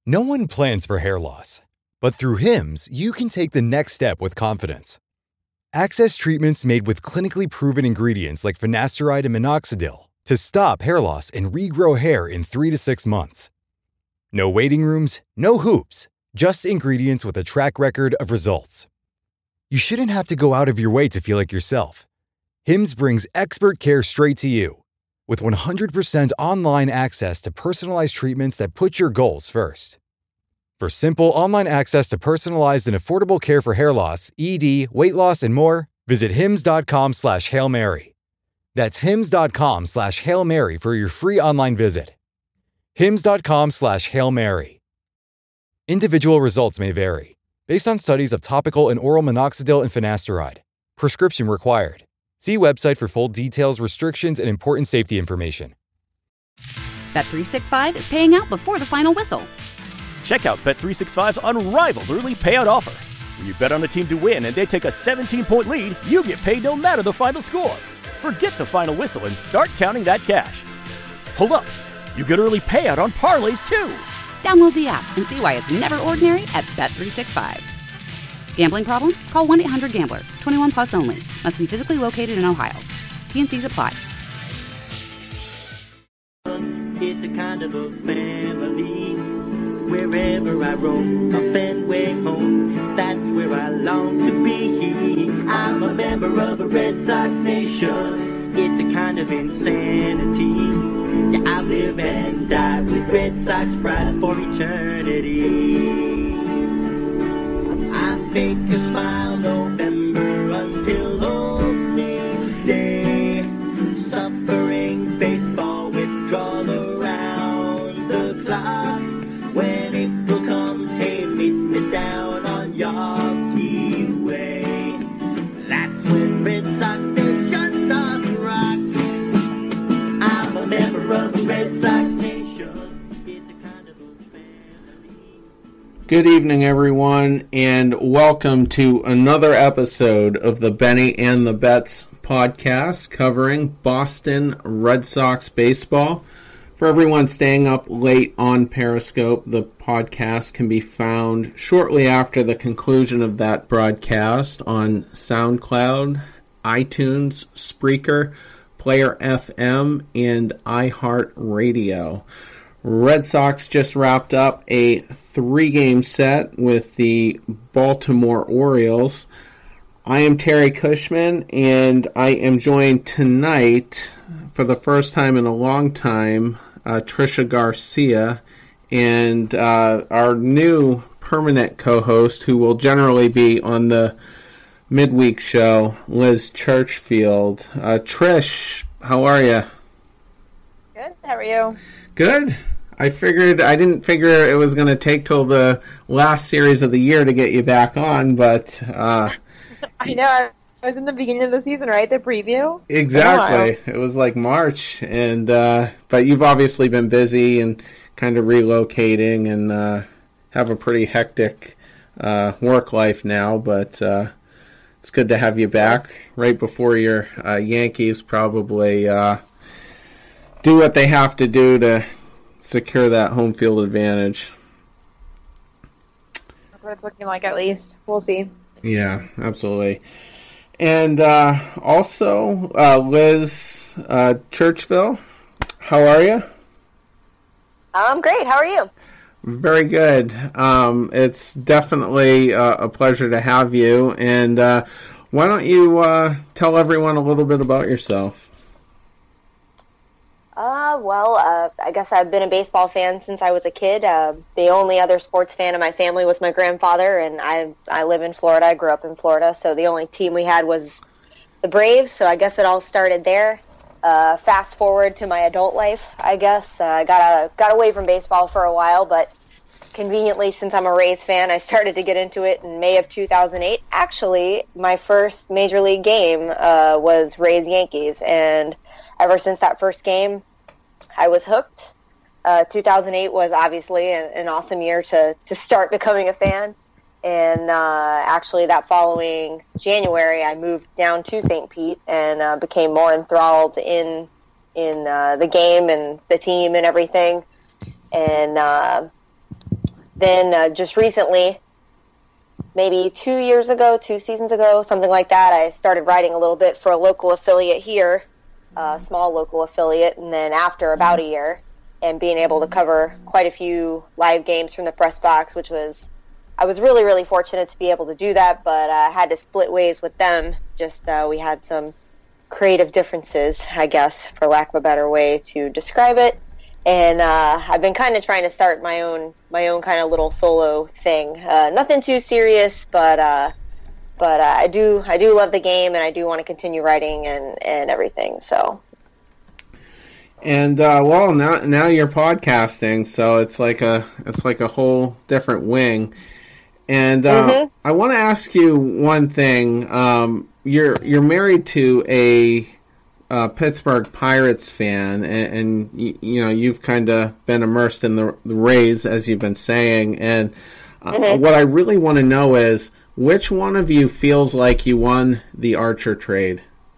No one plans for hair loss, but through Hims, you can take the next step with confidence. Access treatments made with clinically proven ingredients like finasteride and minoxidil to stop hair loss and regrow hair in 3 to 6 months. No waiting rooms, no hoops, just ingredients with a track record of results. You shouldn't have to go out of your way to feel like yourself. Hims brings expert care straight to you. With 100% online access to personalized treatments that put your goals first. For simple online access to personalized and affordable care for hair loss, ED, weight loss, and more, visit hims.com/Hail Mary. That's hims.com/Hail Mary for your free online visit. hims.com/Hail Mary. Individual results may vary, based on studies of topical and oral minoxidil and finasteride. Prescription required. See website for full details, restrictions, and important safety information. Bet365 is paying out before the final whistle. Check out Bet365's unrivaled early payout offer. When you bet on a team to win and they take a 17-point lead, you get paid no matter the final score. Forget the final whistle and start counting that cash. Hold up, you get early payout on parlays too. Download the app and see why it's never ordinary at Bet365. Gambling problem? Call 1-800-GAMBLER. 21 plus only. Must be physically located in Ohio. T&Cs apply. It's a kind of a family. Wherever I roam, up and way home, that's where I long to be. I'm a member of a Red Sox nation. It's a kind of insanity. Yeah, I live and die with Red Sox pride for eternity. I fake a smile November until opening day. Suffering baseball withdrawal around the clock. When April comes, hey, meet me down on Yankee Way. That's when Red Sox Nation starts to rock. I'm a member of the Red Sox Nation. It's a kind of a family. Good evening, everyone, and welcome to another episode of the Benny and the Bets podcast covering Boston Red Sox baseball. For everyone staying up late on Periscope, the podcast can be found shortly after the conclusion of that broadcast on SoundCloud, iTunes, Spreaker, Player FM, and iHeartRadio. Red Sox just wrapped up a 3-game set with the Baltimore Orioles. I am Terry Cushman, and I am joined tonight for the first time in a long time, Trisha Garcia, and our new permanent co-host, who will generally be on the midweek show, Liz Churchfield. Trish, how are you? Good, how are you? Good. I didn't figure it was going to take till the last series of the year to get you back on, but... I know, I was in the beginning of the season, right? The preview? Exactly. It was like March, and but you've obviously been busy and kind of relocating and have a pretty hectic work life now, but it's good to have you back right before your Yankees probably do what they have to do to secure that home field advantage. That's what it's looking like, at least. We'll see. Yeah, absolutely. And also, Liz Churchville, how are you? I'm great. How are you? Very good. It's definitely a pleasure to have you. And why don't you tell everyone a little bit about yourself? I guess I've been a baseball fan since I was a kid. The only other sports fan in my family was my grandfather, and I live in Florida. I grew up in Florida, so the only team we had was the Braves, so I guess it all started there. Fast forward to my adult life, I guess. I got away from baseball for a while, but conveniently, since I'm a Rays fan, I started to get into it in May of 2008. Actually, my first Major League game was Rays-Yankees, and ever since that first game, I was hooked. 2008 was obviously an awesome year to start becoming a fan. And actually that following January, I moved down to St. Pete and became more enthralled in the game and the team and everything. And Then just recently, maybe 2 seasons ago, something like that, I started writing a little bit for a local affiliate here, a small local affiliate, and then after about a year, and being able to cover quite a few live games from the press box, I was really, really fortunate to be able to do that, but I had to split ways with them. Just we had some creative differences, I guess, for lack of a better way to describe it. And I've been kind of trying to start my own kind of little solo thing. Nothing too serious, but I do love the game, and I do want to continue writing and everything. So. And well, now you're podcasting, so it's like a whole different wing. And I want to ask you one thing. You're married to a Pittsburgh Pirates fan, and you know you've kind of been immersed in the Rays, as you've been saying. And what I really want to know is which one of you feels like you won the Archer trade?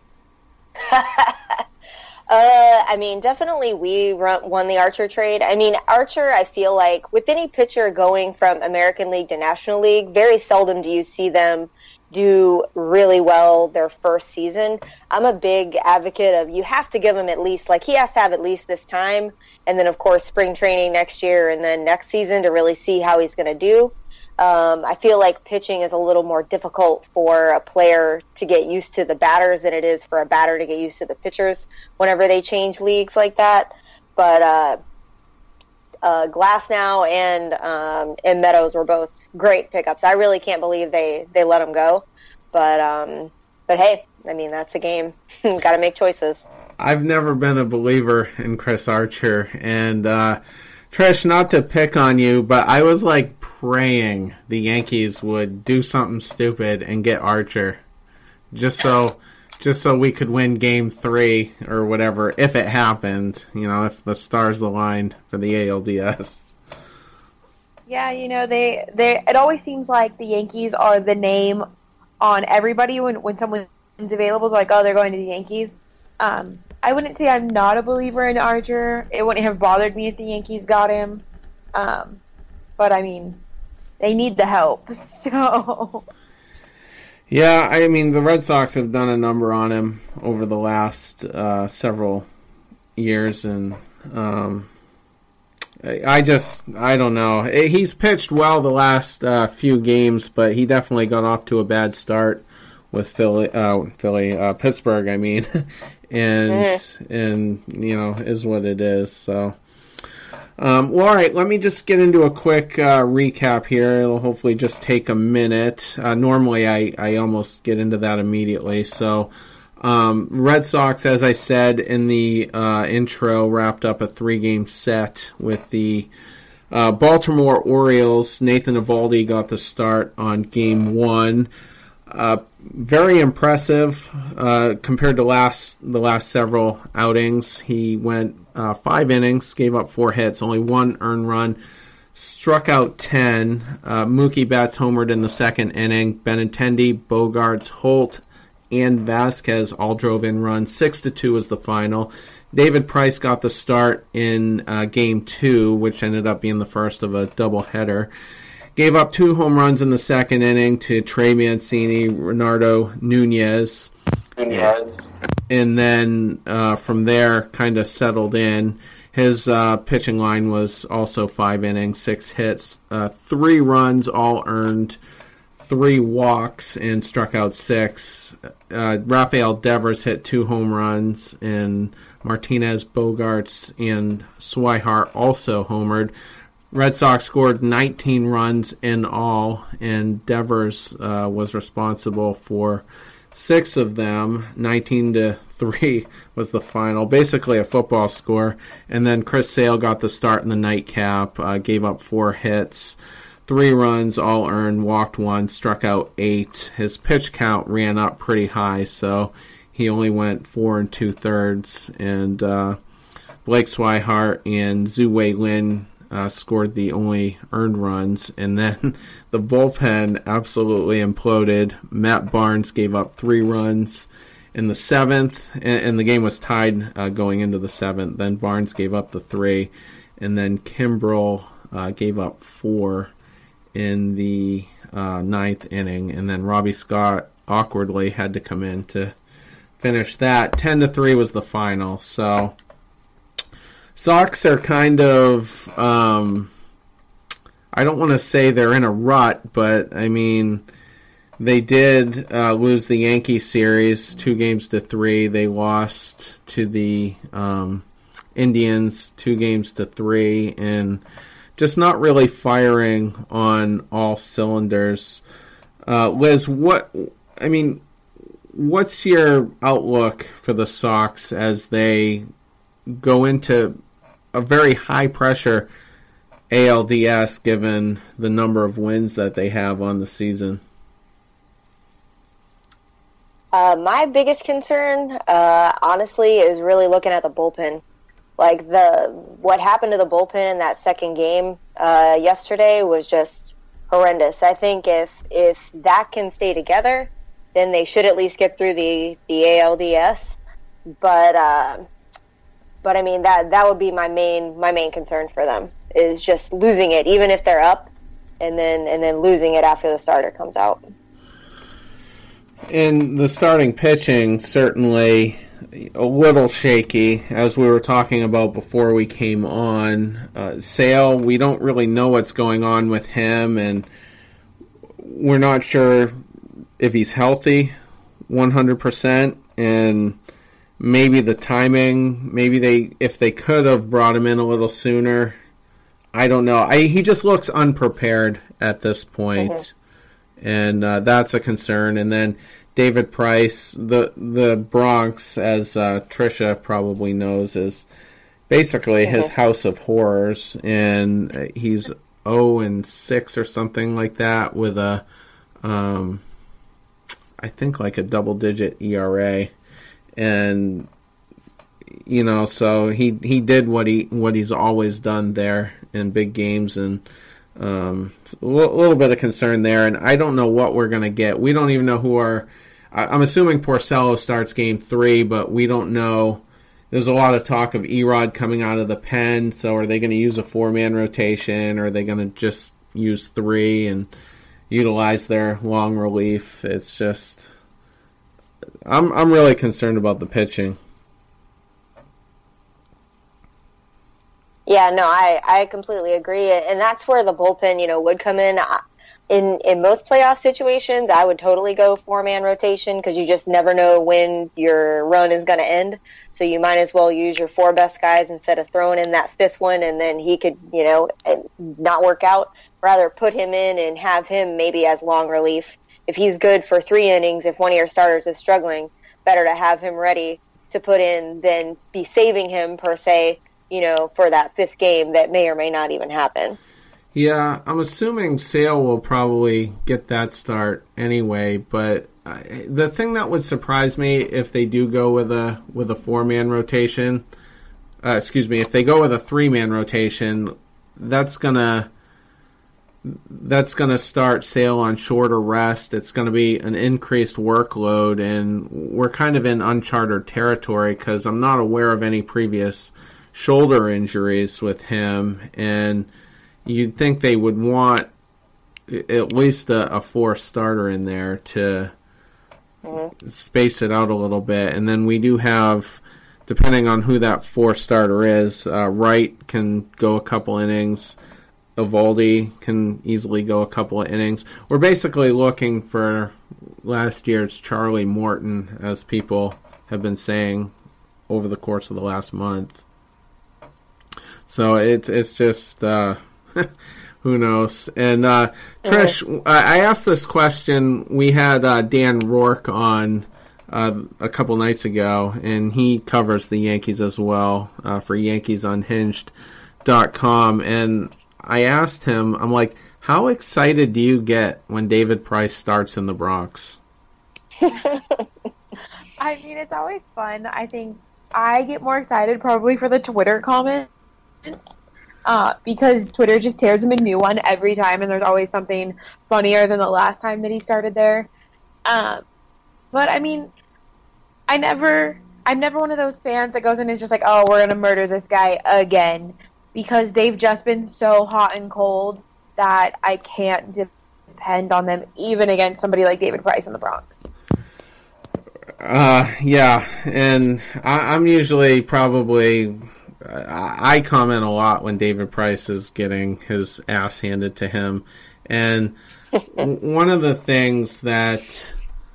I mean, definitely we won the Archer trade. I mean, Archer, I feel like with any pitcher going from American League to National League, very seldom do you see them do really well their first season. I'm a big advocate of you have to give him at least, like he has to have at least this time, and then of course spring training next year and then next season to really see how he's going to do. I feel like pitching is a little more difficult for a player to get used to the batters than it is for a batter to get used to the pitchers whenever they change leagues like that. But Glasnow and Meadows were both great pickups. I really can't believe they let them go. But hey, I mean, that's a game. Got to make choices. I've never been a believer in Chris Archer, and Trish, not to pick on you, but I was like praying the Yankees would do something stupid and get Archer, just so we could win Game 3 or whatever if it happened. You know, if the stars aligned for the ALDS. Yeah, you know, they it always seems like the Yankees are the name on everybody when someone's available. They're like, oh, they're going to the Yankees. I wouldn't say I'm not a believer in Archer. It wouldn't have bothered me if the Yankees got him. But, I mean, they need the help. So. Yeah, I mean, the Red Sox have done a number on him over the last several years. And I don't know. He's pitched well the last few games, but he definitely got off to a bad start with Pittsburgh, I mean. And you know, is what it is. So, well, all right. Let me just get into a quick recap here. It'll hopefully just take a minute. Normally, I almost get into that immediately. So, Red Sox, as I said in the intro, wrapped up a 3-game set with the Baltimore Orioles. Nathan Eovaldi got the start on Game 1. Very impressive compared to the last several outings. He went 5 innings, gave up 4 hits, only 1 earned run, struck out 10. Mookie Betts homered in the second inning. Benintendi, Bogarts, Holt, and Vasquez all drove in runs. 6-2 was the final. David Price got the start in Game 2, which ended up being the first of a doubleheader. Gave up 2 home runs in the second inning to Trey Mancini, Reynaldo Nunez. And then from there, kind of settled in. His pitching line was also 5 innings, 6 hits, 3 runs, all earned, 3 walks, and struck out 6. Rafael Devers hit 2 home runs, and Martinez, Bogarts, and Swihart also homered. Red Sox scored 19 runs in all, and Devers was responsible for 6 of them. 19-3 was the final, basically a football score. And then Chris Sale got the start in the nightcap, gave up 4 hits, 3 runs, all earned, walked 1, struck out 8. His pitch count ran up pretty high, so he only went 4 2/3. And Blake Swihart and Zhu Wei Lin scored the only earned runs, and then the bullpen absolutely imploded. Matt Barnes gave up 3 runs in the 7th, and the game was tied going into the 7th. Then Barnes gave up the 3, and then Kimbrel gave up 4 in the ninth inning, and then Robbie Scott awkwardly had to come in to finish that. 10-3 was the final. So Sox are kind of, I don't want to say they're in a rut, but I mean, they did lose the Yankees series 2-3. They lost to the Indians 2-3, and just not really firing on all cylinders. Liz, what's your outlook for the Sox as they go into a very high pressure ALDS given the number of wins that they have on the season? My biggest concern, honestly, is really looking at the bullpen. Like what happened to the bullpen in that second game yesterday was just horrendous. I think if that can stay together, then they should at least get through the ALDS. But I mean that would be my main concern for them, is just losing it, even if they're up, and then losing it after the starter comes out. And the starting pitching certainly a little shaky, as we were talking about before we came on. Sale, we don't really know what's going on with him, and we're not sure if he's healthy 100%, and maybe the timing, if they could have brought him in a little sooner, I don't know. He just looks unprepared at this point, and that's a concern. And then David Price, the Bronx, as Trisha probably knows, is basically his house of horrors, and he's 0-6 or something like that with a, I think like a double-digit ERA, and so he did what he's always done there in big games, and a little bit of concern there. And I don't know what we're going to get. We don't even know who I'm assuming Porcello starts game 3, but we don't know. There's a lot of talk of Erod coming out of the pen, so are they going to use a 4-man rotation, or are they going to just use 3 and utilize their long relief? It's just, I'm really concerned about the pitching. Yeah, no, I completely agree, and that's where the bullpen, would come in. In most playoff situations, I would totally go 4-man rotation, because you just never know when your run is going to end. So you might as well use your 4 best guys instead of throwing in that 5th one, and then he could, not work out. Rather put him in and have him maybe as long relief. If he's good for 3 innings, if one of your starters is struggling, better to have him ready to put in than be saving him, per se, for that 5th game that may or may not even happen. Yeah, I'm assuming Sale will probably get that start anyway, but the thing that would surprise me if they do go with a 4-man rotation, if they go with a 3-man rotation, that's gonna start Sale on shorter rest. It's going to be an increased workload, and we're kind of in uncharted territory because I'm not aware of any previous shoulder injuries with him, and you'd think they would want at least a 4th starter in there to space it out a little bit. And then we do have, depending on who that 4th starter is, Wright can go a couple innings. Evaldi can easily go a couple of innings. We're basically looking for last year's Charlie Morton, as people have been saying over the course of the last month. So it's just who knows. And Trish, I asked this question. We had Dan Rourke on a couple nights ago, and he covers the Yankees as well for YankeesUnhinged.com. And I asked him, I'm like, how excited do you get when David Price starts in the Bronx? I mean, it's always fun. I think I get more excited probably for the Twitter comments because Twitter just tears him a new one every time, and there's always something funnier than the last time that he started there. But I mean, I'm never one of those fans that goes in and is just like, oh, we're going to murder this guy again. because they've just been so hot and cold that I can't depend on them even against somebody like David Price in the Bronx. Yeah, and I'm usually probably... I comment a lot when David Price is getting his ass handed to him. And one of the things that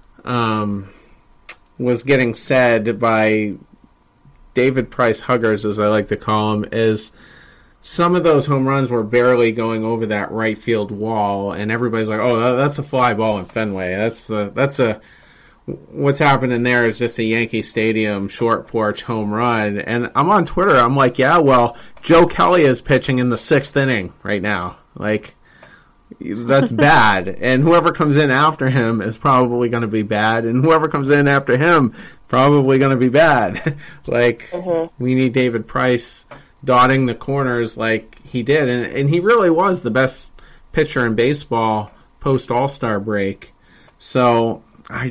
was getting said by David Price huggers, as I like to call him, is some of those home runs were barely going over that right field wall, and everybody's like, "Oh, that's a fly ball in Fenway. What's happening there is just a Yankee Stadium short porch home run." And I'm on Twitter. I'm like, "Yeah, well, Joe Kelly is pitching in the 6th inning right now. Like, that's bad. And whoever comes in after him is probably going to be bad. And whoever comes in after him probably going to be bad." Like, we need David Price dotting the corners like he did. And he really was the best pitcher in baseball post All-Star break. So I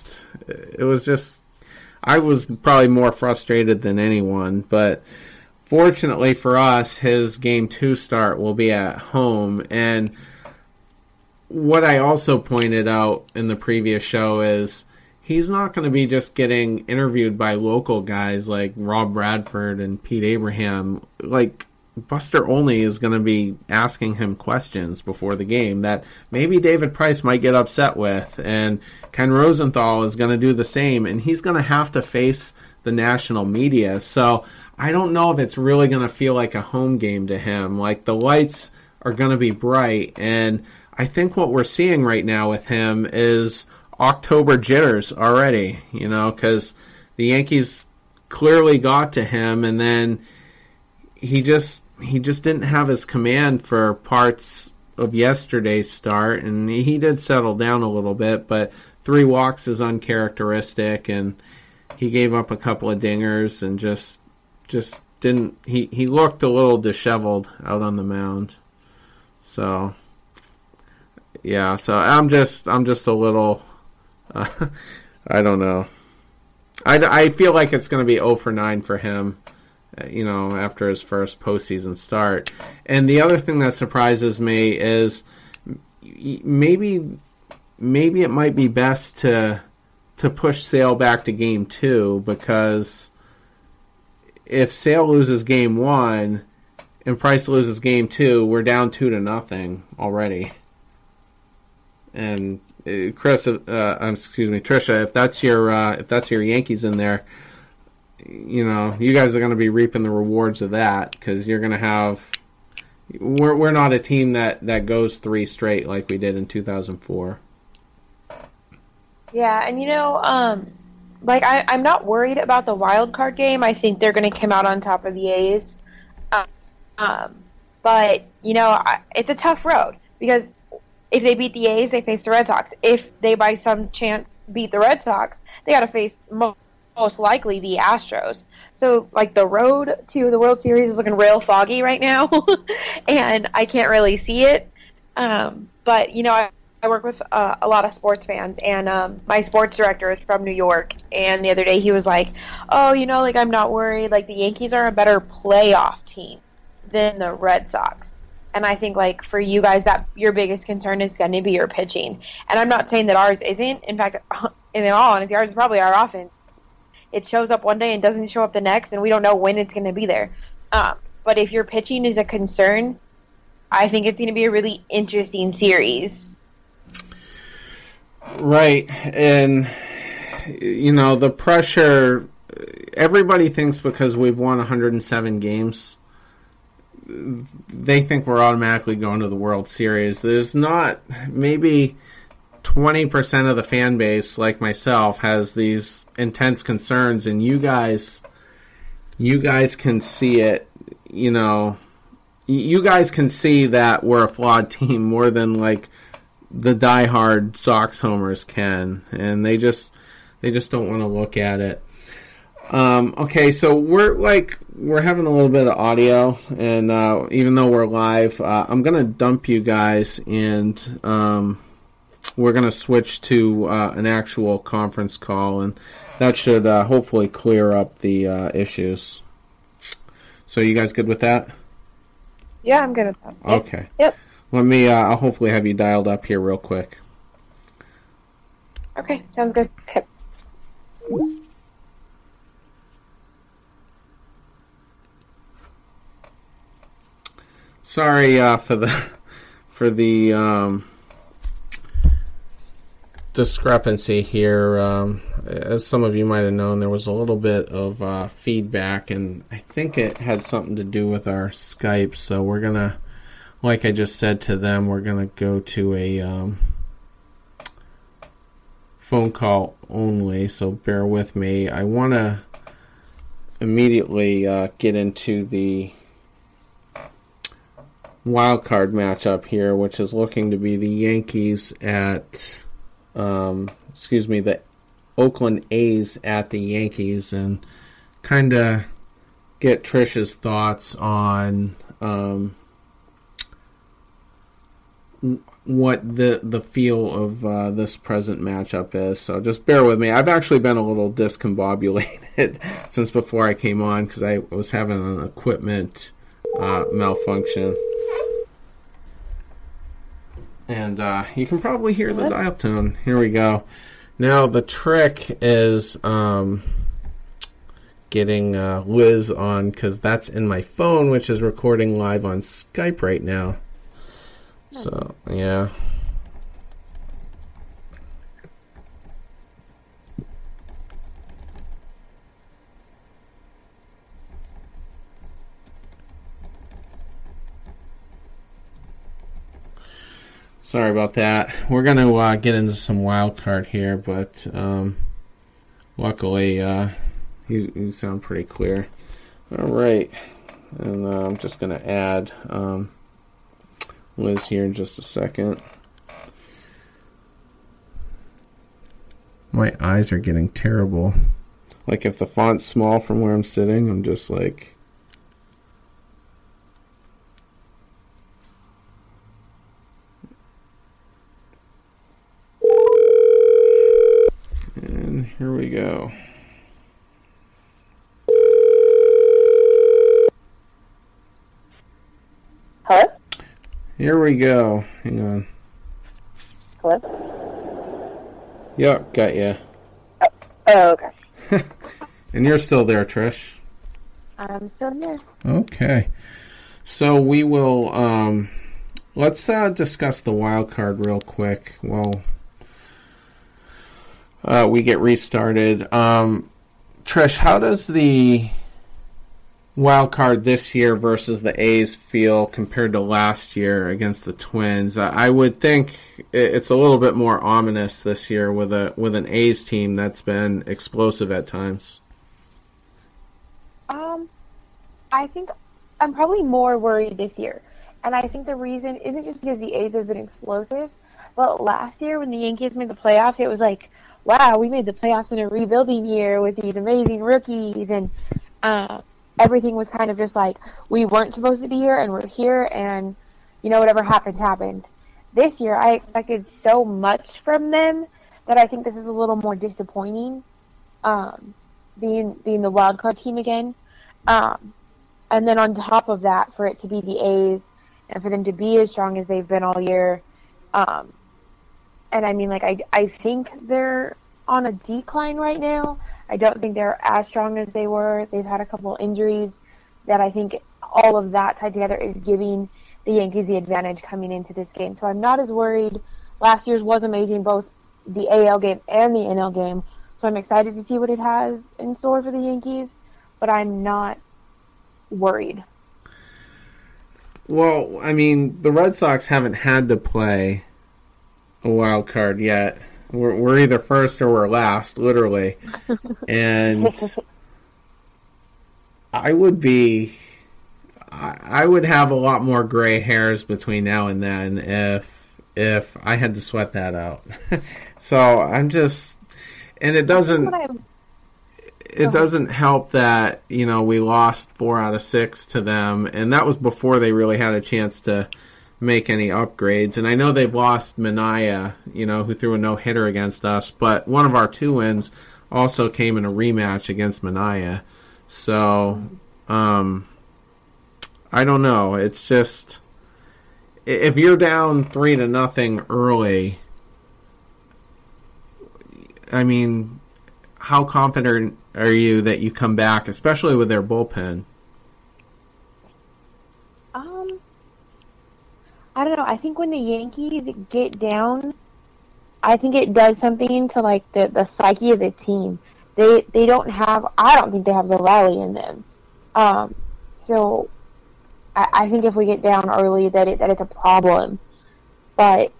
was probably more frustrated than anyone. But fortunately for us, his Game 2 start will be at home. And what I also pointed out in the previous show is he's not going to be just getting interviewed by local guys like Rob Bradford and Pete Abraham. Like, Buster Olney is going to be asking him questions before the game that maybe David Price might get upset with, and Ken Rosenthal is going to do the same, and he's going to have to face the national media. So I don't know if it's really going to feel like a home game to him. Like, the lights are going to be bright, and I think what we're seeing right now with him is October jitters already, because the Yankees clearly got to him, and then he just didn't have his command for parts of yesterday's start, and he did settle down a little bit, but 3 walks is uncharacteristic, and he gave up a couple of dingers and just didn't. He looked a little disheveled out on the mound. So yeah, so I'm just a little. I don't know. I feel like it's going to be 0 for 9 for him. After his first postseason start. And the other thing that surprises me is maybe it might be best to push Sale back to Game 2, because if Sale loses Game 1 and Price loses Game 2, we're down 2-0 already. And Trisha, if that's your Yankees in there, you guys are going to be reaping the rewards of that, because you're going to have. We're not a team that goes 3 straight like we did in 2004. Yeah, and I'm not worried about the wild card game. I think they're going to come out on top of the A's. But it's a tough road, because if they beat the A's, they face the Red Sox. If they by some chance beat the Red Sox, they got to face most likely the Astros. So, the road to the World Series is looking real foggy right now, and I can't really see it. But, I work with a lot of sports fans, and my sports director is from New York, and the other day he was like, "Oh, I'm not worried. The Yankees are a better playoff team than the Red Sox." And I think, for you guys, that your biggest concern is going to be your pitching. And I'm not saying that ours isn't. In fact, in all honesty, ours is probably our offense. It shows up one day and doesn't show up the next, and we don't know when it's going to be there. But if your pitching is a concern, I think it's going to be a really interesting series. Right. And, the pressure, everybody thinks because we've won 107 games, they think we're automatically going to the World Series. There's not, maybe 20% of the fan base, like myself, has these intense concerns, and you guys can see it. You guys can see that we're a flawed team more than the diehard Sox homers can, and they just don't want to look at it. Okay, so we're having a little bit of audio, and even though we're live, I'm gonna dump you guys, and we're going to switch to an actual conference call, and that should hopefully clear up the issues. So you guys good with that? Yeah, I'm good with that. Okay. Yep. Let me, I'll hopefully have you dialed up here real quick. Okay, sounds good. Okay. Sorry for the discrepancy here. As some of you might have known, there was a little bit of feedback, and I think it had something to do with our Skype. So we're gonna, like I just said to them, we're gonna go to a phone call only. So bear with me. I want to immediately get into the wild card matchup here, which is looking to be the Yankees at, the Oakland A's at the Yankees, and kind of get Trish's thoughts on what the feel of this present matchup is. So just bear with me. I've actually been a little discombobulated since before I came on because I was having an equipment malfunction. And you can probably hear the dial tone. Here we go. Now the trick is getting Liz on, because that's in my phone, which is recording live on Skype right now. So, yeah. Sorry about that. We're going to get into some wild card here, but luckily you sound pretty clear. All right. And I'm just going to add Liz here in just a second. My eyes are getting terrible. Like if the font's small from where I'm sitting, I'm just like... And here we go. Hello? Here we go. Hang on. Hello? Yep, got you. Oh, okay. And you're still there, Trish? I'm still there. Okay. So we will, let's discuss the wild card real quick while we get restarted. Trish, how does the wild card this year versus the A's feel compared to last year against the Twins? I would think it's a little bit more ominous this year with an A's team that's been explosive at times. I think I'm probably more worried this year. And I think the reason isn't just because the A's have been explosive, but last year when the Yankees made the playoffs, it was like, wow, we made the playoffs in a rebuilding year with these amazing rookies, and everything was kind of just like, we weren't supposed to be here, and we're here, and, you know, whatever happened, happened. This year, I expected so much from them that I think this is a little more disappointing, being the wild card team again. And then on top of that, for it to be the A's, and for them to be as strong as they've been all year, and I mean, like, I think they're on a decline right now. I don't think they're as strong as they were. They've had a couple injuries that I think all of that tied together is giving the Yankees the advantage coming into this game. So I'm not as worried. Last year's was amazing, both the AL game and the NL game. So I'm excited to see what it has in store for the Yankees, but I'm not worried. Well, I mean, the Red Sox haven't had to play a wild card yet. We're either first or we're last, literally. And I would have a lot more gray hairs between now and then if I had to sweat that out. So I'm just, and it doesn't help that, you know, we lost 4 out of 6 to them, and that was before they really had a chance to make any upgrades. And I know they've lost Minaya, you know, who threw a no-hitter against us, but one of our 2 wins also came in a rematch against Minaya. So I don't know. It's just, if you're down 3-0 early, I mean, how confident are you that you come back, especially with their bullpen? I don't know. I think when the Yankees get down, I think it does something to like the psyche of the team. They don't have. I don't think they have the rally in them. So I think if we get down early, that it's a problem. But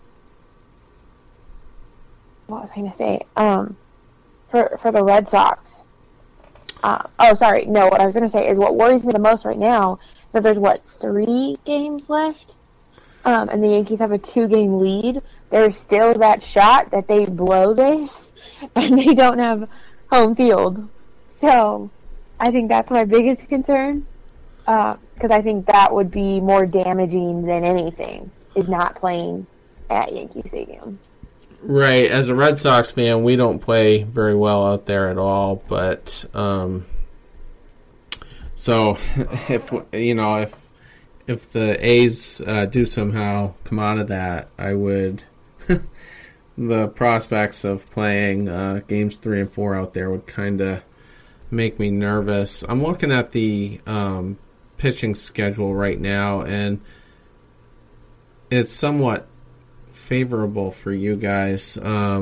what was I going to say? For the Red Sox. Sorry. No, what I was going to say is what worries me the most right now is that there's 3 games left. And the Yankees have a 2-game lead. There's still that shot that they blow this, and they don't have home field. So, I think that's my biggest concern, because I think that would be more damaging than anything, is not playing at Yankee Stadium. Right. As a Red Sox fan, we don't play very well out there at all, but, so, if the A's do somehow come out of that, I would. The prospects of playing games 3 and 4 out there would kind of make me nervous. I'm looking at the pitching schedule right now, and it's somewhat favorable for you guys.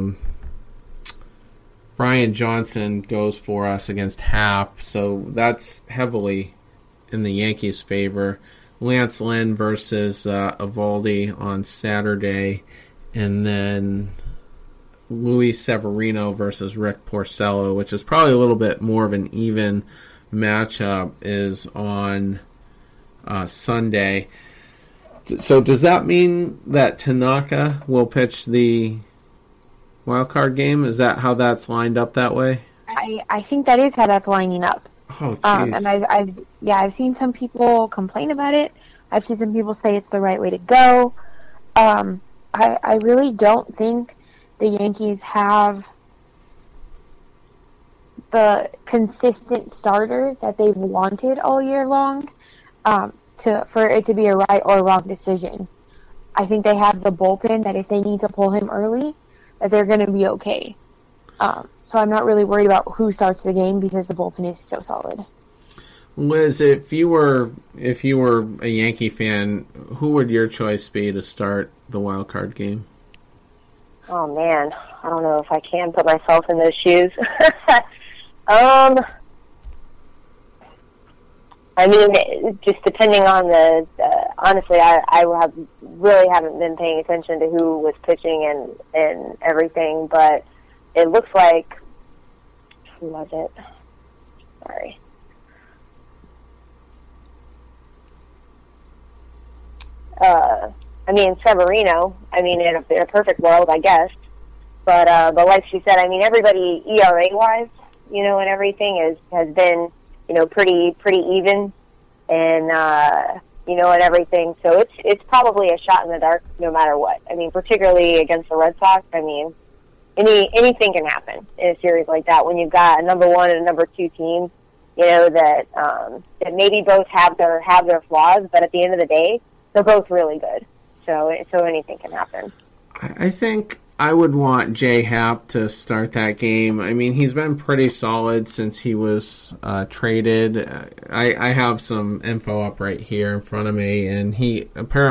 Brian Johnson goes for us against Happ, so that's heavily in the Yankees' favor. Lance Lynn versus Eovaldi on Saturday, and then Luis Severino versus Rick Porcello, which is probably a little bit more of an even matchup, is on Sunday. So does that mean that Tanaka will pitch the wild card game? Is that how that's lined up that way? I think that is how that's lining up. Oh, jeez. And I've seen some people complain about it. I've seen some people say it's the right way to go. I really don't think the Yankees have the consistent starter that they've wanted all year long for it to be a right or wrong decision. I think they have the bullpen that if they need to pull him early, that they're going to be okay. So I'm not really worried about who starts the game because the bullpen is so solid. Liz, if you were a Yankee fan, who would your choice be to start the wild card game? Oh man, I don't know if I can put myself in those shoes. I mean, just depending on honestly, I haven't been paying attention to who was pitching and everything, but it looks like, who was it? Sorry. I mean, Severino, I mean, in a perfect world, I guess. But like she said, I mean, everybody ERA-wise, and everything has been, pretty even, and and everything. So it's probably a shot in the dark, no matter what. I mean, particularly against the Red Sox. I mean, anything can happen in a series like that when you've got a number 1 and a number 2 team. That maybe both have their flaws, but at the end of the day, they're both really good. So anything can happen. I think I would want Jay Happ to start that game. I mean, he's been pretty solid since he was traded. I have some info up right here in front of me, and he's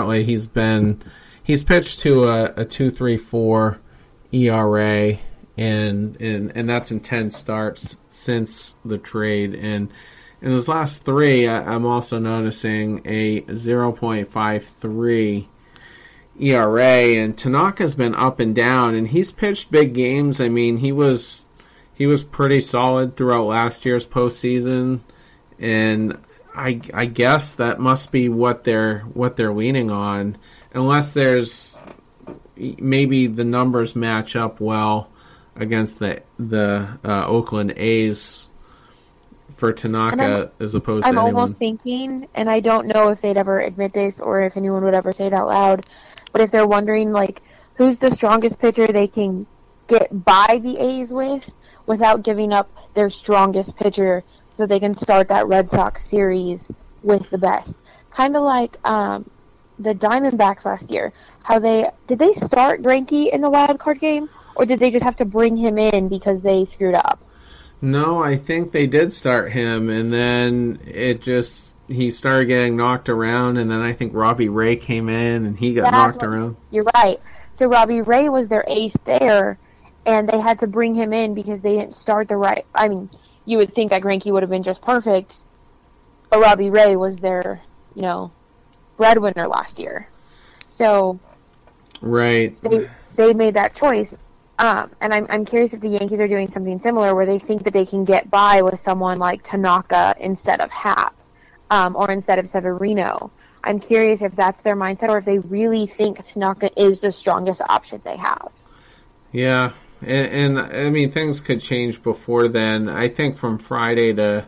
pitched to a 2.34 ERA, and that's in 10 starts since the trade. And in his last 3, I'm also noticing a 0.53 ERA, and Tanaka's been up and down, and he's pitched big games. I mean, he was pretty solid throughout last year's postseason, and I guess that must be what they're leaning on, unless there's maybe the numbers match up well against the Oakland A's for Tanaka as opposed to anyone. I'm almost thinking, and I don't know if they'd ever admit this or if anyone would ever say it out loud, but if they're wondering, like, who's the strongest pitcher they can get by the A's with without giving up their strongest pitcher so they can start that Red Sox series with the best. kind of like the Diamondbacks last year. Did they start Greinke in the wild card game, or did they just have to bring him in because they screwed up? No, I think they did start him, and then he started getting knocked around, and then I think Robbie Ray came in, and he got knocked around. You're right. So Robbie Ray was their ace there, and they had to bring him in because they didn't start the right. I mean, you would think that Greinke would have been just perfect, but Robbie Ray was their, breadwinner last year. So right, they made that choice. And I'm curious if the Yankees are doing something similar where they think that they can get by with someone like Tanaka instead of Happ, or instead of Severino. I'm curious if that's their mindset or if they really think Tanaka is the strongest option they have. Yeah, and I mean, things could change before then. I think from Friday to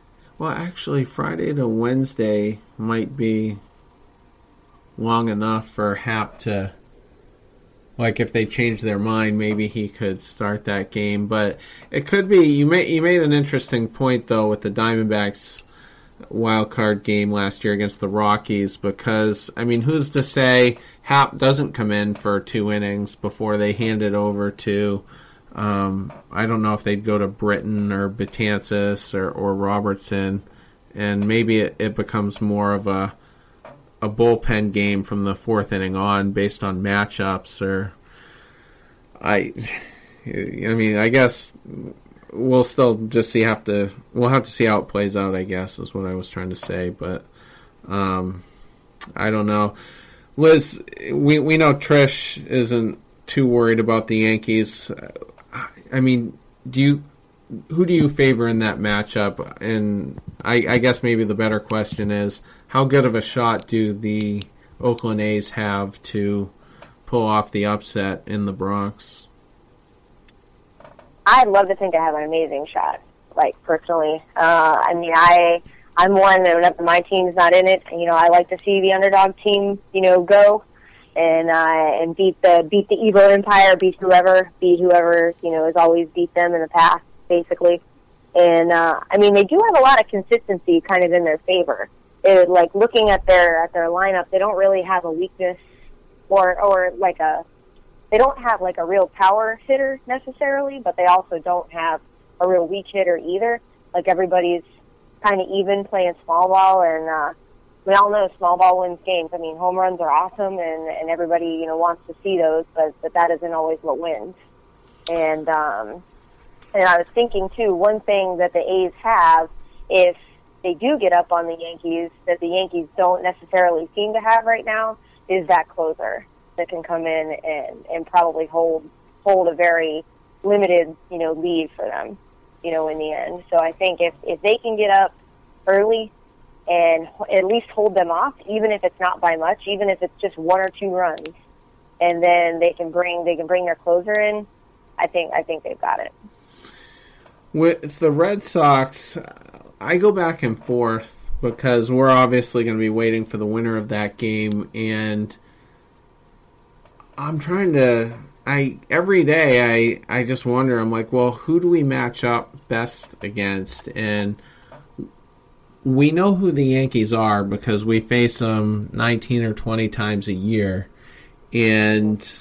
Wednesday might be long enough for Happ to, like, if they change their mind, maybe he could start that game. But it could be, you made an interesting point, though, with the Diamondbacks wild card game last year against the Rockies, because, I mean, who's to say Happ doesn't come in for 2 innings before they hand it over to, I don't know if they'd go to Britton or Betances or Robertson, and maybe it becomes more of a bullpen game from the 4th inning on based on matchups, or I mean, I guess we'll still just we'll have to see how it plays out, I guess, is what I was trying to say. But I don't know. Liz, we know Trish isn't too worried about the Yankees. I mean, who do you favor in that matchup? And I guess maybe the better question is, how good of a shot do the Oakland A's have to pull off the upset in the Bronx? I'd love to think I have an amazing shot, like, personally. I mean, I'm one that whenever my team's not in it, I like to see the underdog team, go and beat the evil empire, beat whoever, has always beat them in the past, basically. And, I mean, they do have a lot of consistency kind of in their favor. Like, looking at their lineup, they don't really have a weakness or like they don't have like a real power hitter necessarily, but they also don't have a real weak hitter either. Like, everybody's kind of even playing small ball, and we all know small ball wins games. I mean, home runs are awesome, and everybody wants to see those, but that isn't always what wins. And I was thinking too, one thing that the A's have, if they do get up on the Yankees, that the Yankees don't necessarily seem to have right now, is that closer that can come in and probably hold a very limited, lead for them, in the end. So I think if they can get up early and at least hold them off, even if it's not by much, even if it's just 1 or 2 runs, and then they can bring their closer in, I think they've got it. With the Red Sox, I go back and forth because we're obviously going to be waiting for the winner of that game, and I'm trying to... every day I just wonder, I'm like, well, who do we match up best against? And we know who the Yankees are because we face them 19 or 20 times a year. And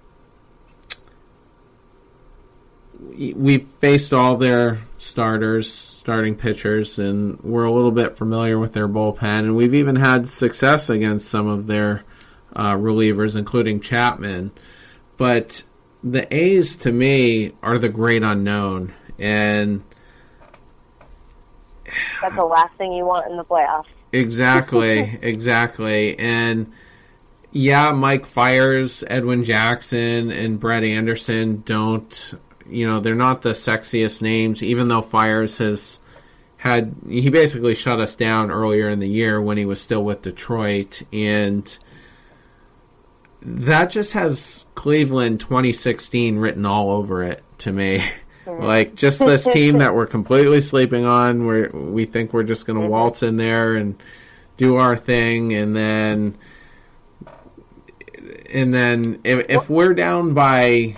we've faced all their starting pitchers, and we're a little bit familiar with their bullpen. And we've even had success against some of their relievers, including Chapman. But the A's, to me, are the great unknown. And that's the last thing you want in the playoffs. Exactly. And yeah, Mike Fiers, Edwin Jackson, and Brett Anderson don't, they're not the sexiest names, even though Fiers he basically shut us down earlier in the year when he was still with Detroit. And that just has Cleveland 2016 written all over it to me. Like, just this team that we're completely sleeping on, where we think we're just going to waltz in there and do our thing, and then if we're down by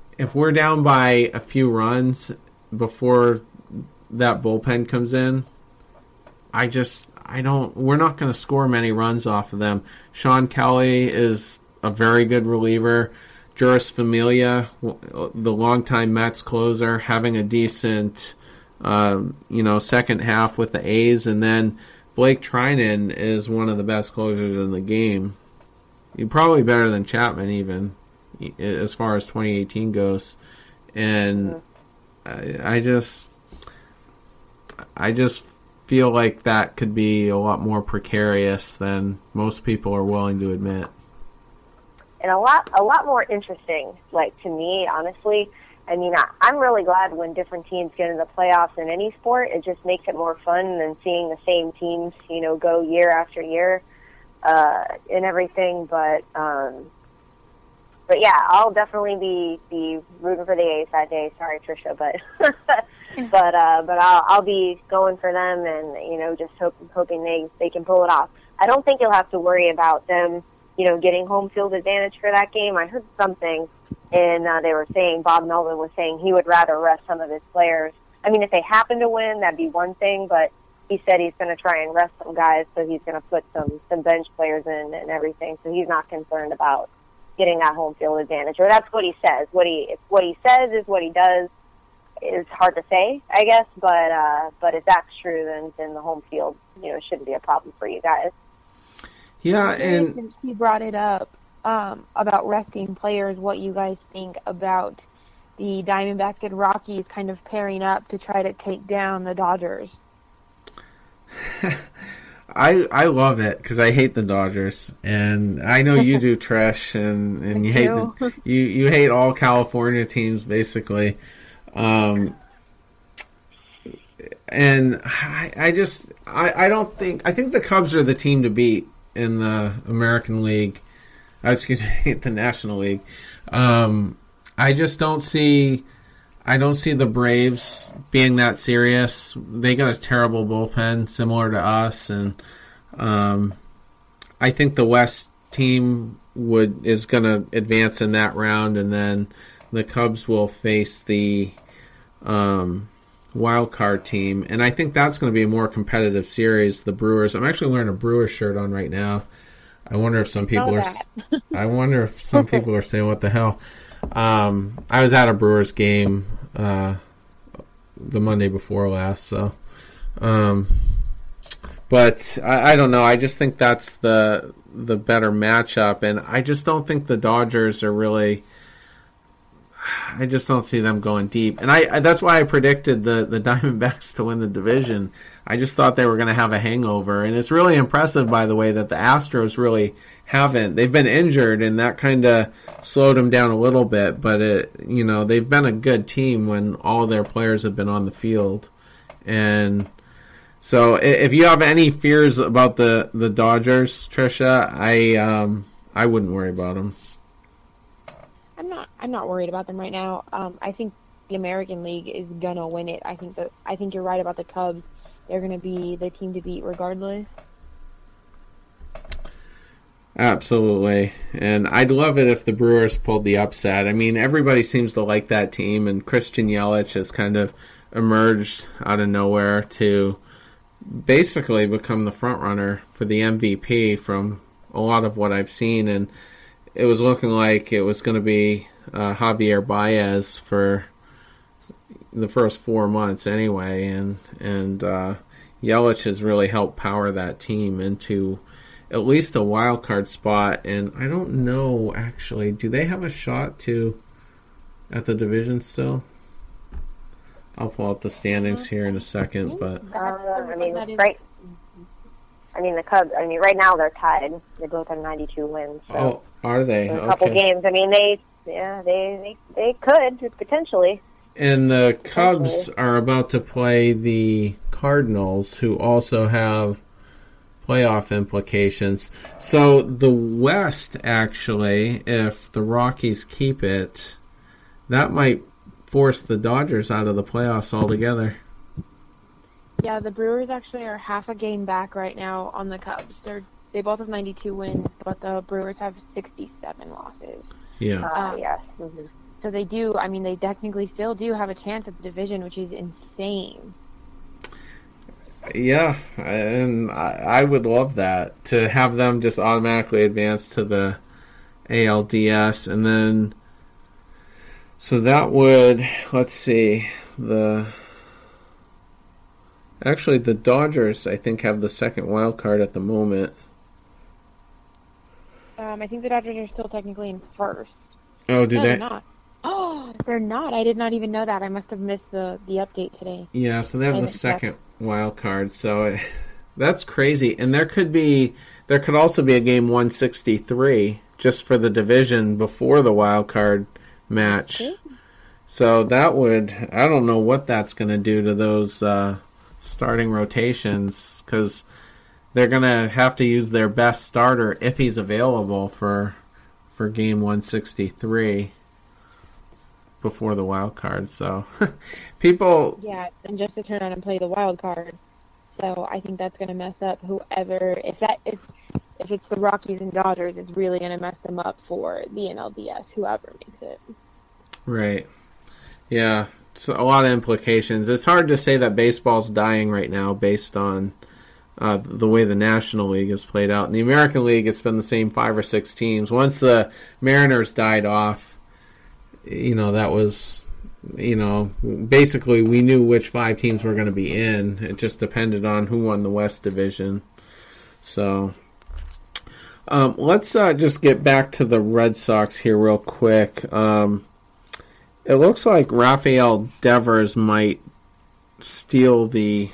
a few runs before that bullpen comes in, I we're not going to score many runs off of them. Sean Kelly is a very good reliever. Juris Familia, the longtime Mets closer, having a decent, second half with the A's. And then Blake Trinan is one of the best closers in the game. He's probably better than Chapman even, as far as 2018 goes. And I just feel like that could be a lot more precarious than most people are willing to admit. And a lot more interesting, like, to me, honestly. I mean, I'm really glad when different teams get in the playoffs in any sport. It just makes it more fun than seeing the same teams, go year after year and everything. But yeah, I'll definitely be rooting for the A's that day. Sorry, Trisha, but I'll be going for them, and just hoping they can pull it off. I don't think you'll have to worry about them, getting home field advantage for that game. I heard something, and they were saying, Bob Melvin was saying he would rather rest some of his players. I mean, if they happen to win, that'd be one thing, but he said he's going to try and rest some guys, so he's going to put some bench players in and everything, so he's not concerned about getting that home field advantage. Or that's what he says. What he says is what he does. It's hard to say, I guess, but if that's true, then the home field, shouldn't be a problem for you guys. Yeah, and since he brought it up about resting players, what you guys think about the Diamondbacks and Rockies kind of pairing up to try to take down the Dodgers? I love it because I hate the Dodgers, and I know you do, Trish, and you hate you hate all California teams basically. And I think the Cubs are the team to beat in the American League. The National League. I just don't see the Braves being that serious. They got a terrible bullpen, similar to us, and I think the West team is going to advance in that round, and then the Cubs will face the wild card team, and I think that's going to be a more competitive series. The Brewers. I'm actually wearing a Brewers shirt on right now. I wonder if some people are saying, "What the hell?" I was at a Brewers game the Monday before last, so. But I don't know. I just think that's the better matchup, and I just don't think the Dodgers are really. I just don't see them going deep, and that's why I predicted the Diamondbacks to win the division. I just thought they were going to have a hangover, and it's really impressive, by the way, that the Astros really haven't. They've been injured, and that kind of slowed them down a little bit. But they've been a good team when all of their players have been on the field, and so if you have any fears about the Dodgers, Trisha, I wouldn't worry about them. I'm not worried about them right now. I think the American League is gonna win it. I think you're right about the Cubs. They're gonna be the team to beat regardless. Absolutely, and I'd love it if the Brewers pulled the upset. I mean, everybody seems to like that team, and Christian Yelich has kind of emerged out of nowhere to basically become the front runner for the MVP from a lot of what I've seen, and it was looking like it was going to be Javier Baez for the first 4 months anyway, and Yelich has really helped power that team into at least a wild card spot. And I don't know, actually, do they have a shot at the division still? I'll pull out the standings here in a second, but the Cubs. Right now they're tied. They both have 92 wins. So. Oh, are they? In a couple games. They could potentially. And the Cubs are about to play the Cardinals, who also have playoff implications. So the West, actually, if the Rockies keep it, that might force the Dodgers out of the playoffs altogether. Yeah, the Brewers actually are half a game back right now on the Cubs. They both have 92 wins, but the Brewers have 67 losses. Yeah. Yes. Mm-hmm. So they do. They technically still do have a chance at the division, which is insane. Yeah, and I would love that, to have them just automatically advance to the ALDS. And then, so that would, let's see, actually the Dodgers, I think, have the second wild card at the moment. I think the Dodgers are still technically in first. Oh, do No, they? they're not. Oh, they're not. I did not even know that. I must have missed the update today. Yeah, so they have the second wild card. So that's crazy. And there could also be a game 163 just for the division before the wild card match. Okay. So that would, I don't know what that's going to do to those starting rotations, because they're going to have to use their best starter if he's available for game 163 before the wild card. So people, Yeah, and just to turn on and play the wild card. So I think that's going to mess up whoever. If it's the Rockies and Dodgers, it's really going to mess them up for the NLDS, whoever makes it. right? Yeah, it's a lot of implications. It's hard to say that baseball's dying right now based on the way the National League has played out. In the American League, it's been the same 5 or 6 teams. Once the Mariners died off, that was, basically we knew which 5 teams were going to be in. It just depended on who won the West Division. So let's just get back to the Red Sox here real quick. It looks like Rafael Devers might steal the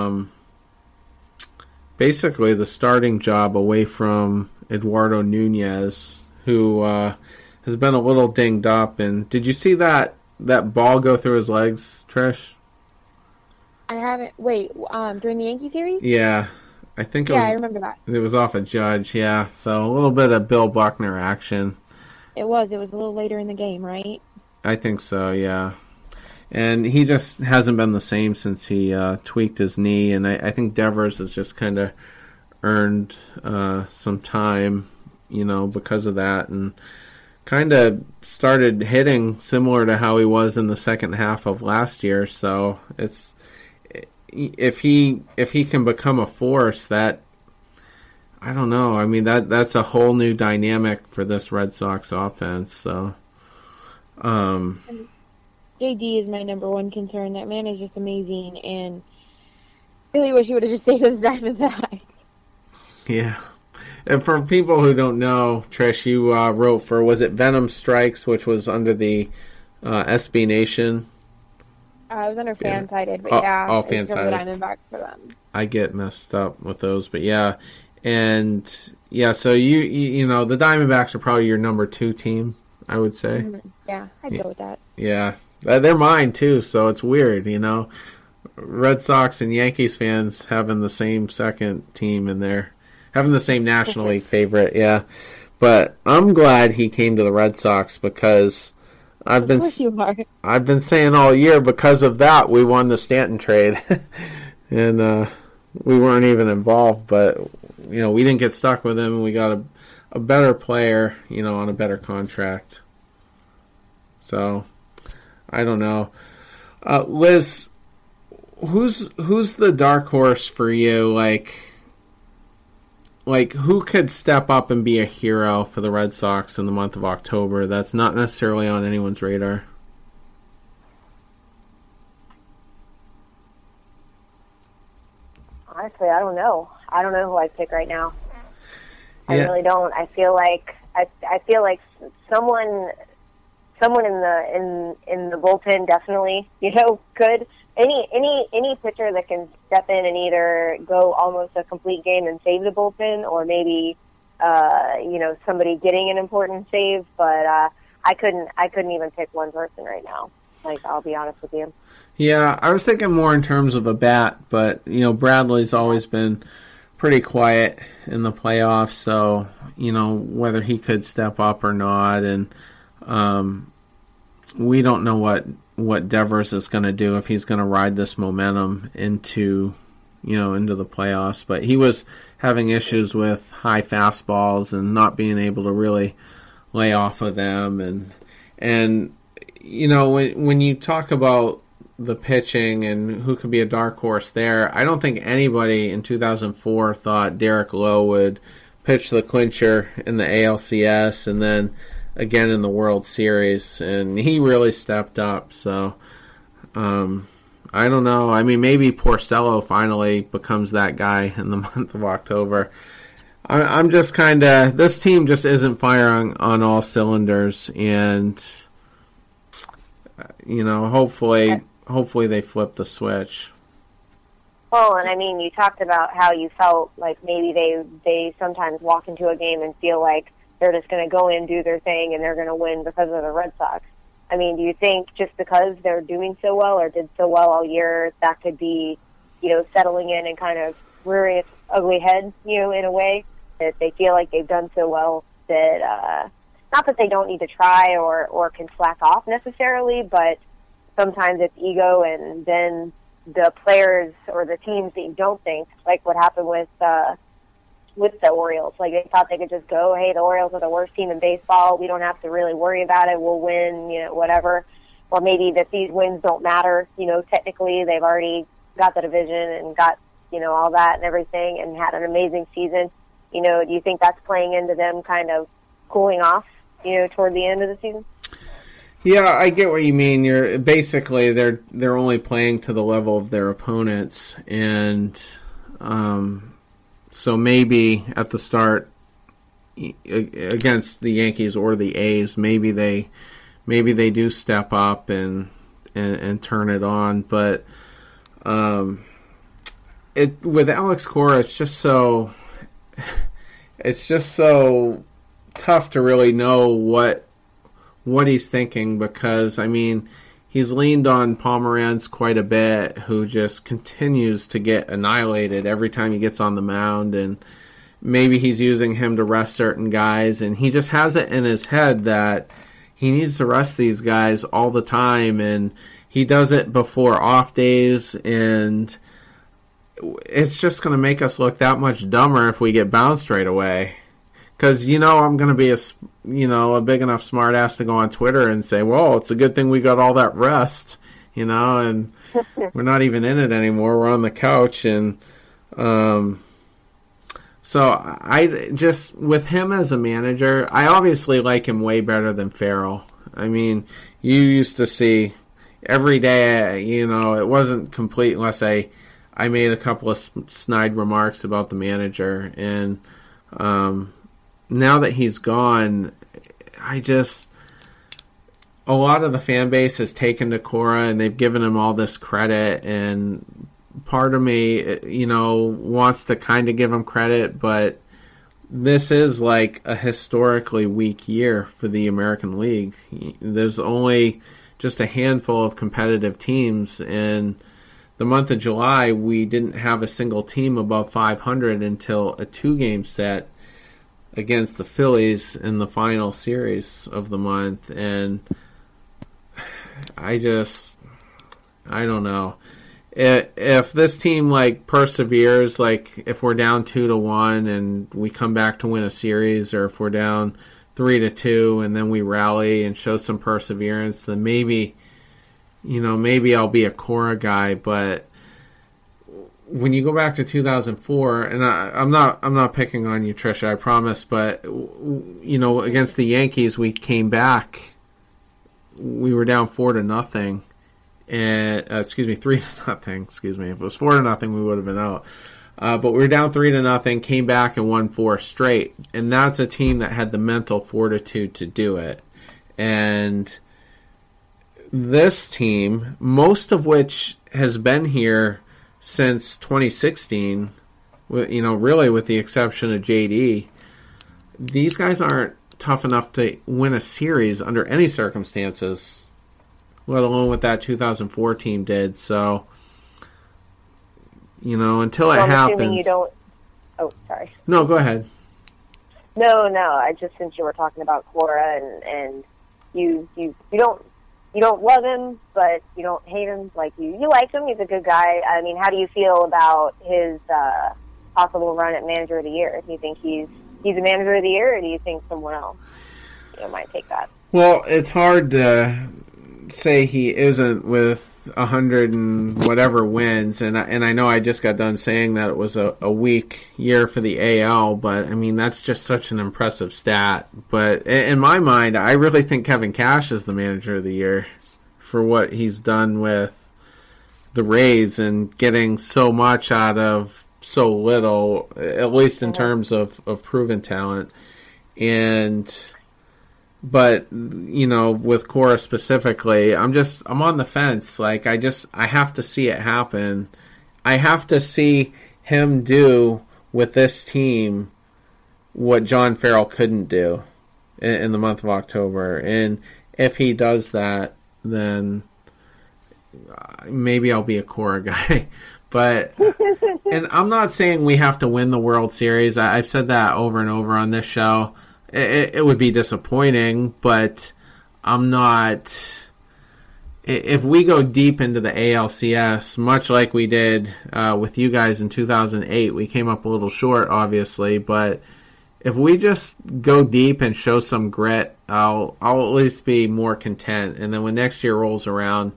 basically the starting job away from Eduardo Nunez, who has been a little dinged up. And did you see that ball go through his legs, Trish? I haven't. Wait, during the Yankee series? Yeah, I think it was. Yeah, I remember that. It was off a Judge, yeah. So a little bit of Bill Buckner action. It was a little later in the game, right? I think so, yeah. And he just hasn't been the same since he tweaked his knee. And I think Devers has just kind of earned some time, because of that. And kind of started hitting similar to how he was in the second half of last year. So it's if he can become a force, that, I don't know. I mean, that's a whole new dynamic for this Red Sox offense. So JD is my number one concern. That man is just amazing, and really wish he would have just stayed with the Diamondbacks. Yeah. And for people who don't know, Trish, you wrote for, was it Venom Strikes, which was under the SB Nation? I was under fan-sided, but all it's fan-sided. the Diamondbacks for them. I get messed up with those, but yeah. And, yeah, so you know, the Diamondbacks are probably your number 2 team, I would say. Mm-hmm. Yeah, I'd go with that. Yeah. They're mine, too, so it's weird, Red Sox and Yankees fans having the same second team in there. Having the same National League favorite, yeah. But I'm glad he came to the Red Sox, because I've been saying all year, because of that we won the Stanton trade. And we weren't even involved, but we didn't get stuck with him. We got a better player, on a better contract. So I don't know. Liz, who's the dark horse for you? Like, who could step up and be a hero for the Red Sox in the month of October that's not necessarily on anyone's radar? Honestly, I don't know. I don't know who I'd pick right now. I Yeah. really don't. I feel like someone in the bullpen definitely, could. Any pitcher that can step in and either go almost a complete game and save the bullpen, or maybe somebody getting an important save. But I couldn't even pick one person right now. I'll be honest with you. Yeah, I was thinking more in terms of a bat, but Bradley's always been pretty quiet in the playoffs, so whether he could step up or not, and we don't know what Devers is going to do, if he's going to ride this momentum into the playoffs. But he was having issues with high fastballs and not being able to really lay off of them, and when you talk about the pitching and who could be a dark horse there, I don't think anybody in 2004 thought Derek Lowe would pitch the clincher in the ALCS and then again in the World Series, and he really stepped up. So I don't know. I mean, maybe Porcello finally becomes that guy in the month of October. I'm just kind of, this team just isn't firing on all cylinders, and hopefully they flip the switch. Well, and I mean, you talked about how you felt like maybe they sometimes walk into a game and feel like they're just going to go in, do their thing, and they're going to win because of the Red Sox. I mean, do you think just because they're doing so well or did so well all year, that could be, settling in and kind of rearing its ugly head, in a way, that they feel like they've done so well that, not that they don't need to try or can slack off necessarily, but sometimes it's ego, and then the players or the teams that you don't think, like what happened with the Orioles. Like, they thought they could just go, hey, the Orioles are the worst team in baseball. We don't have to really worry about it. We'll win, whatever. Or maybe that these wins don't matter. Technically they've already got the division and got, all that and everything and had an amazing season. Do you think that's playing into them kind of cooling off, toward the end of the season? Yeah, I get what you mean. You're basically they're only playing to the level of their opponents, and so maybe at the start against the Yankees or the A's, maybe they do step up and turn it on. But with Alex Cora, it's just so tough to really know what he's thinking, because I mean, he's leaned on Pomeranz quite a bit, who just continues to get annihilated every time he gets on the mound, and maybe he's using him to rest certain guys, and he just has it in his head that he needs to rest these guys all the time, and he does it before off days, and it's just going to make us look that much dumber if we get bounced right away. Because, I'm going to be a big enough smart ass to go on Twitter and say, well, it's a good thing we got all that rest, and we're not even in it anymore. We're on the couch. And so I just, with him as a manager, I obviously like him way better than Farrell. I mean, you used to see every day, it wasn't complete unless I made a couple of snide remarks about the manager. And now that he's gone, a lot of the fan base has taken to Cora and they've given him all this credit, and part of me, wants to kind of give him credit, but this is like a historically weak year for the American League. There's only just a handful of competitive teams, and the month of July, we didn't have a single team above 500 until a 2-game set against the Phillies in the final series of the month. And I don't know. If this team perseveres, if we're down 2-1 and we come back to win a series, or if we're down 3-2 and then we rally and show some perseverance, then maybe I'll be a Cora guy. But when you go back to 2004, and I'm not picking on you, Trisha, I promise, but against the Yankees, we came back. We were down 4-0, and 3-0. Excuse me. If it was 4-0, we would have been out. But we were down 3-0, came back and won 4 straight, and that's a team that had the mental fortitude to do it. And this team, most of which has been here since 2016, really with the exception of JD, these guys aren't tough enough to win a series under any circumstances, let alone what that 2004 team did. So, until it happens. You don't. Oh, sorry. No, go ahead. No. I just, since you were talking about Cora and you don't love him, but you don't hate him. You like him. He's a good guy. I mean, how do you feel about his possible run at Manager of the Year? Do you think he's a Manager of the Year, or do you think someone else might take that? Well, it's hard to say he isn't with 100 and whatever wins, and I know I just got done saying that it was a weak year for the AL, but I mean that's just such an impressive stat. But in my mind, I really think Kevin Cash is the manager of the year for what he's done with the Rays and getting so much out of so little, at least in terms of proven talent. But, you know, with Cora specifically, I'm on the fence. Like, I have to see it happen. I have to see him do with this team what John Farrell couldn't do in the month of October. And if he does that, then maybe I'll be a Cora guy. But, and I'm not saying we have to win the World Series. I've said that over and over on this show. It would be disappointing, but I'm not... If we go deep into the ALCS, much like we did with you guys in 2008, we came up a little short, obviously, but if we just go deep and show some grit, I'll at least be more content. And then when next year rolls around,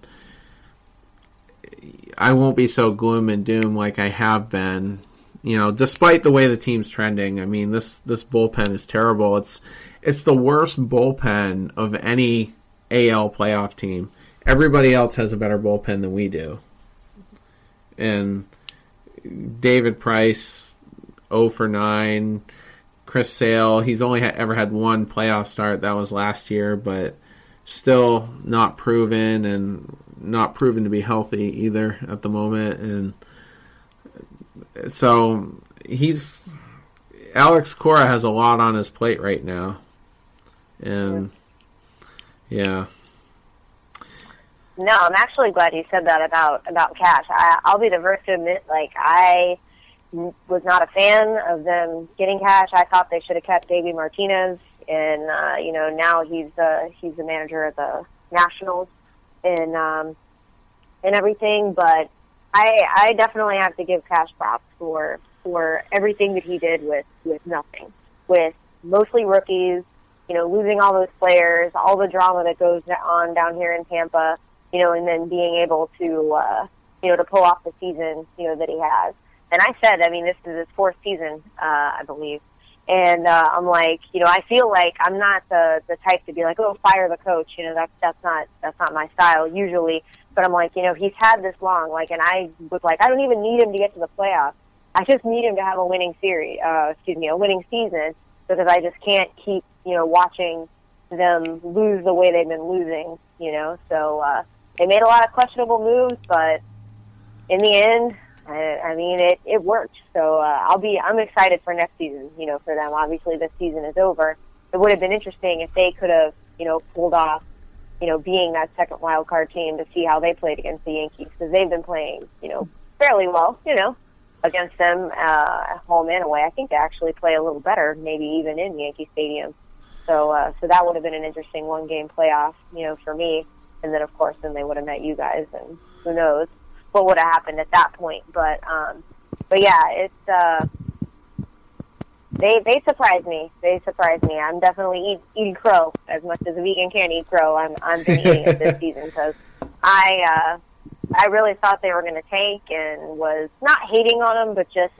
I won't be so gloom and doom like I have been. You know, despite the way the team's trending, I mean, this bullpen is terrible. It's the worst bullpen of any AL playoff team. Everybody else has a better bullpen than we do. And David Price, 0 for 9. Chris Sale, he's only ever had one playoff start. That was last year, but still not proven and not proven to be healthy either at the moment. And so Alex Cora has a lot on his plate right now. And yeah. No, I'm actually glad you said that about Cash. I'll be the first to admit, like, I was not a fan of them getting Cash. I thought they should have kept Davey Martinez, and you know, now he's the manager of the Nationals and everything. But I definitely have to give Cash props for everything that he did with nothing, with mostly rookies, you know, losing all those players, all the drama that goes on down here in Tampa, you know, and then being able to, you know, to pull off the season, you know, that he has. And I said, I mean, this is his fourth season, I believe. And I'm like, you know, I feel like I'm not the type to be like, oh, fire the coach. You know, that's not my style usually. But I'm like, you know, he's had this long, like, and I was like, I don't even need him to get to the playoffs. I just need him to have a winning a winning season, because I just can't keep, you know, watching them lose the way they've been losing, you know. So they made a lot of questionable moves, but in the end, I mean, it worked. So I'm excited for next season, you know, for them. Obviously, this season is over. It would have been interesting if they could have, you know, pulled off, you know, being that second wild card team, to see how they played against the Yankees, because they've been playing, you know, fairly well, you know, against them at home and away. I think they actually play a little better, maybe even in Yankee Stadium. So that would have been an interesting one-game playoff, you know, for me. And then, of course, then they would have met you guys, and who knows what would have happened at that point. But yeah, it's they surprised me. They surprised me. I'm definitely eating crow as much as a vegan can eat crow. I'm been eating it this season, because I really thought they were going to tank, and was not hating on them, but just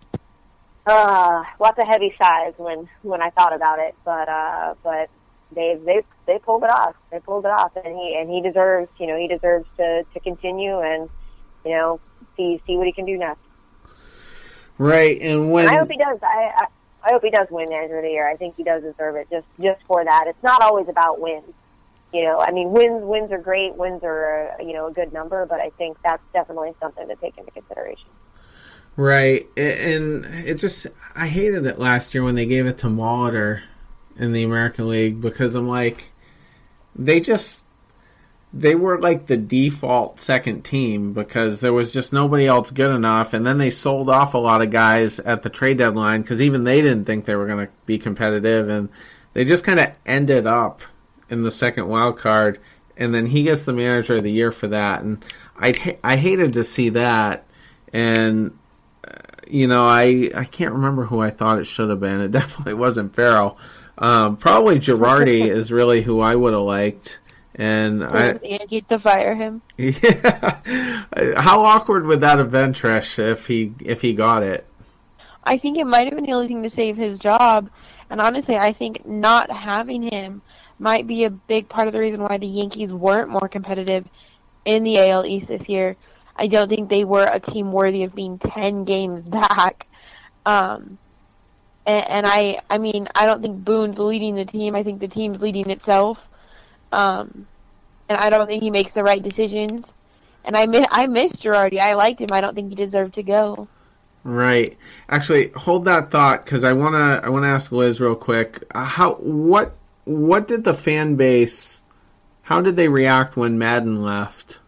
lots of heavy sighs when I thought about it. But they pulled it off. They pulled it off, and he deserves, you know, to continue and, you know, see what he can do next. Right, and when I hope he does. I hope he does win Manager of the Year. I think he does deserve it, just for that. It's not always about wins. You know, I mean, wins are great. Wins are, you know, a good number, but I think that's definitely something to take into consideration. Right, and it just, I hated it last year when they gave it to Molitor in the American League, because I'm like, they were like the default second team, because there was just nobody else good enough, and then they sold off a lot of guys at the trade deadline, because even they didn't think they were going to be competitive, and they just kind of ended up in the second wild card, and then he gets the Manager of the Year for that, and I hated to see that. And you know, I can't remember who I thought it should have been. It definitely wasn't Farrell. Probably Girardi is really who I would have liked. And the Yankees to fire him. Yeah. How awkward would that have been, Trish, if he got it? I think it might have been the only thing to save his job. And honestly, I think not having him might be a big part of the reason why the Yankees weren't more competitive in the AL East this year. I don't think they were a team worthy of being 10 games back. And I mean, I don't think Boone's leading the team. I think the team's leading itself. And I don't think he makes the right decisions. And I miss Girardi. I liked him. I don't think he deserved to go. Right. Actually, hold that thought, because I wanna ask Liz real quick. What did the fan base? How did they react when Maddon left?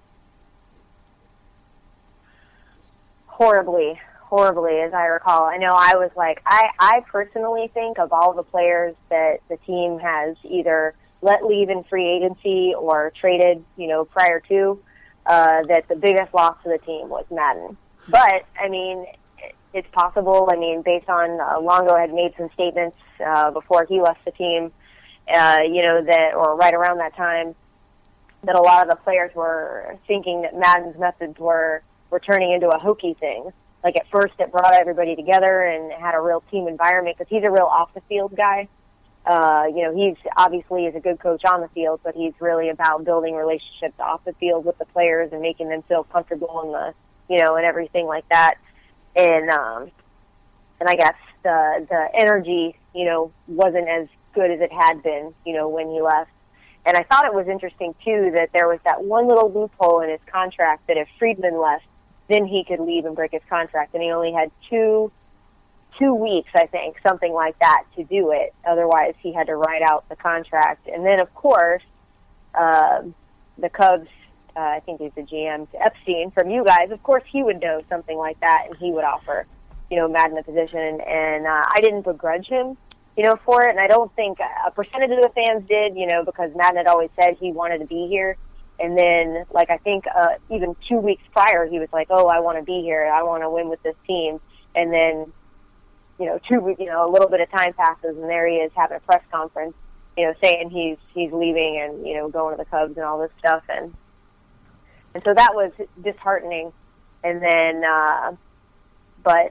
Horribly, as I recall. I know I was like, I personally think of all the players that the team has either let leave in free agency or traded, prior to, that the biggest loss to the team was Maddon. But, I mean, it's possible. I mean, based on Longo had made some statements before he left the team, that, or right around that time, that a lot of the players were thinking that Maddon's methods were turning into a hokey thing. Like, at first it brought everybody together and had a real team environment, because he's a real off-the-field guy. He's obviously is a good coach on the field, but he's really about building relationships off the field with the players and making them feel comfortable in and everything like that. And I guess the energy, wasn't as good as it had been, when he left. And I thought it was interesting, too, that there was that one little loophole in his contract that if Friedman left, then he could leave and break his contract. And he only had two weeks, I think, something like that, to do it. Otherwise, he had to write out the contract. And then, of course, the Cubs, I think he's the GM, to Epstein, from you guys, of course he would know something like that, and he would offer, Maddon a position. And I didn't begrudge him, for it. And I don't think a percentage of the fans did, because Maddon had always said he wanted to be here. And then, I think even 2 weeks prior, he was like, oh, I want to be here. I want to win with this team. And then, a little bit of time passes, and there he is having a press conference, saying he's leaving and, going to the Cubs and all this stuff. And so that was disheartening. And then, but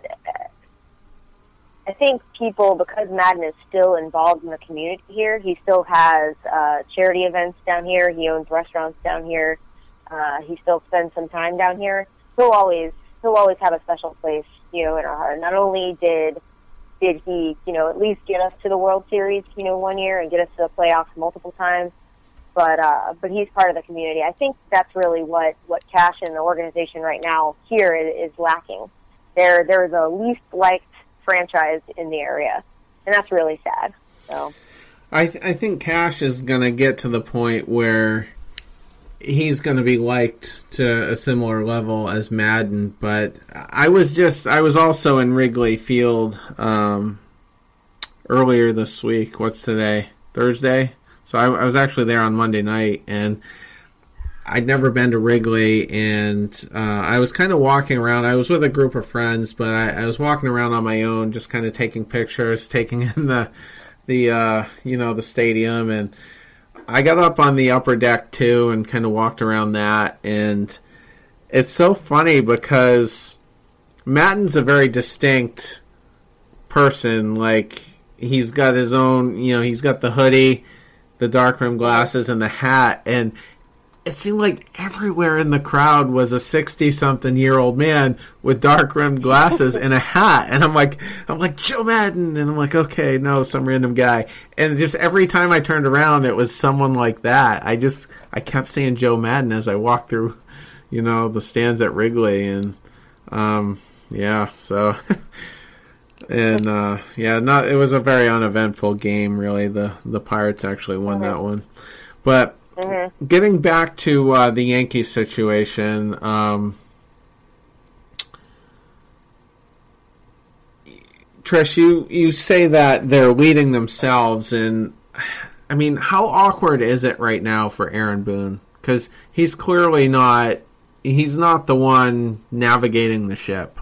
I think people, because Maddon is still involved in the community here, he still has charity events down here. He owns restaurants down here. He still spends some time down here. He'll always have a special place, in our heart. Not only did he, at least get us to the World Series, 1 year and get us to the playoffs multiple times, but he's part of the community. I think that's really what Cash and the organization right now here is lacking. They're the least liked franchise in the area, and that's really sad. So I think Cash is going to get to the point where he's going to be liked to a similar level as Maddon. But I was also in Wrigley Field earlier this week. What's today? Thursday? So I was actually there on Monday night, and I'd never been to Wrigley, and I was kind of walking around. I was with a group of friends, but I was walking around on my own, just kind of taking pictures, taking in the stadium, and I got up on the upper deck too and kind of walked around that. And it's so funny because Maddon's a very distinct person. Like, he's got his own, he's got the hoodie, the dark rim glasses, and the hat, and it seemed like everywhere in the crowd was a 60-something-year-old man with dark-rimmed glasses and a hat. And I'm like, Joe Maddon. And I'm like, okay, no, some random guy. And just every time I turned around, it was someone like that. I kept saying Joe Maddon as I walked through, the stands at Wrigley. And, so... and, it was a very uneventful game, really. The Pirates actually won that one. But... Mm-hmm. Getting back to the Yankees situation, Trish, you say that they're leading themselves, and I mean, how awkward is it right now for Aaron Boone? Because he's clearly not the one navigating the ship.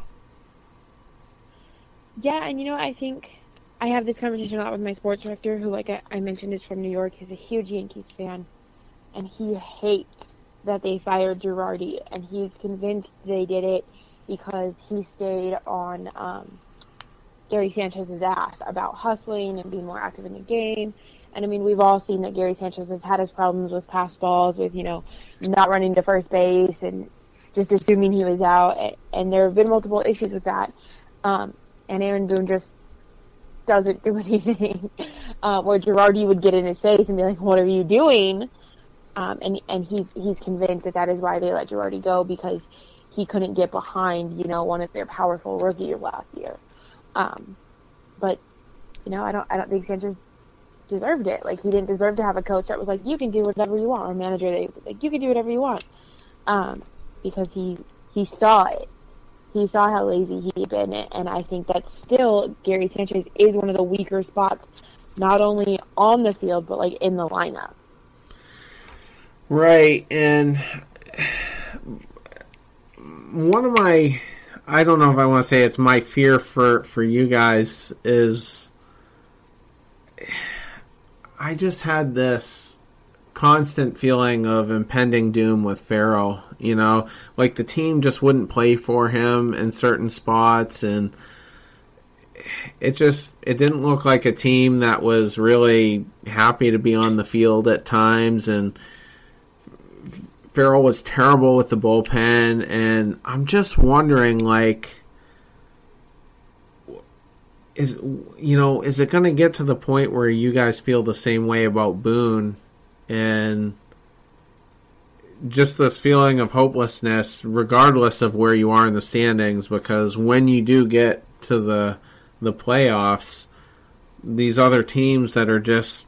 Yeah, and I think I have this conversation a lot with my sports director, who, like I mentioned, is from New York. He's a huge Yankees fan. and he hates that they fired Girardi, and he's convinced they did it because he stayed on Gary Sanchez's ass about hustling and being more active in the game. And I mean, we've all seen that Gary Sanchez has had his problems with pass balls, with, not running to first base and just assuming he was out. And there have been multiple issues with that. And Aaron Boone just doesn't do anything. Where Girardi would get in his face and be like, "What are you doing?" And he's convinced that is why they let Girardi go, because he couldn't get behind, one of their powerful rookies last year. But I don't think Sanchez deserved it. Like, he didn't deserve to have a coach that was like, "You can do whatever you want," or a manager that was like, "You can do whatever you want," because he saw it. He saw how lazy he'd been, and I think that still Gary Sanchez is one of the weaker spots, not only on the field but like in the lineup. Right, and one of my, I don't know if I want to say it's my fear for you guys, is I just had this constant feeling of impending doom with Farrell. Like the team just wouldn't play for him in certain spots, and it didn't look like a team that was really happy to be on the field at times, and Farrell was terrible with the bullpen, and I'm just wondering, like, is it going to get to the point where you guys feel the same way about Boone, and just this feeling of hopelessness regardless of where you are in the standings? Because when you do get to the playoffs, these other teams that are just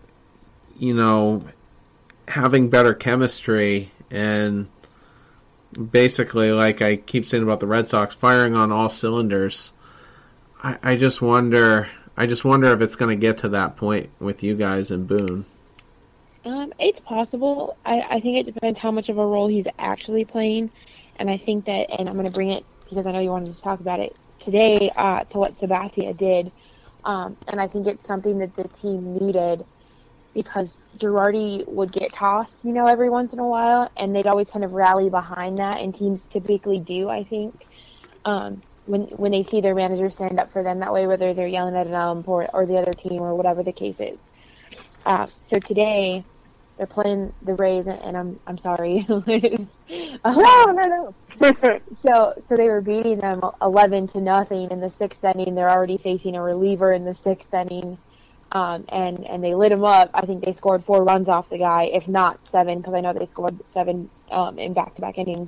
having better chemistry, and basically, like I keep saying about the Red Sox, firing on all cylinders, I just wonder if it's going to get to that point with you guys and Boone. It's possible. I think it depends how much of a role he's actually playing. And I think that, and I'm going to bring it because I know you wanted to talk about it today, to what Sabathia did. And I think it's something that the team needed, because Girardi would get tossed, every once in a while, and they'd always kind of rally behind that, and teams typically do, I think, when they see their manager stand up for them that way, whether they're yelling at an ump or the other team or whatever the case is. So today, they're playing the Rays, and I'm sorry. No. So they were beating them 11-0 in the sixth inning. They're already facing a reliever in the sixth inning, and they lit him up. I think they scored 4 runs off the guy, if not 7, because I know they scored 7 in back-to-back innings.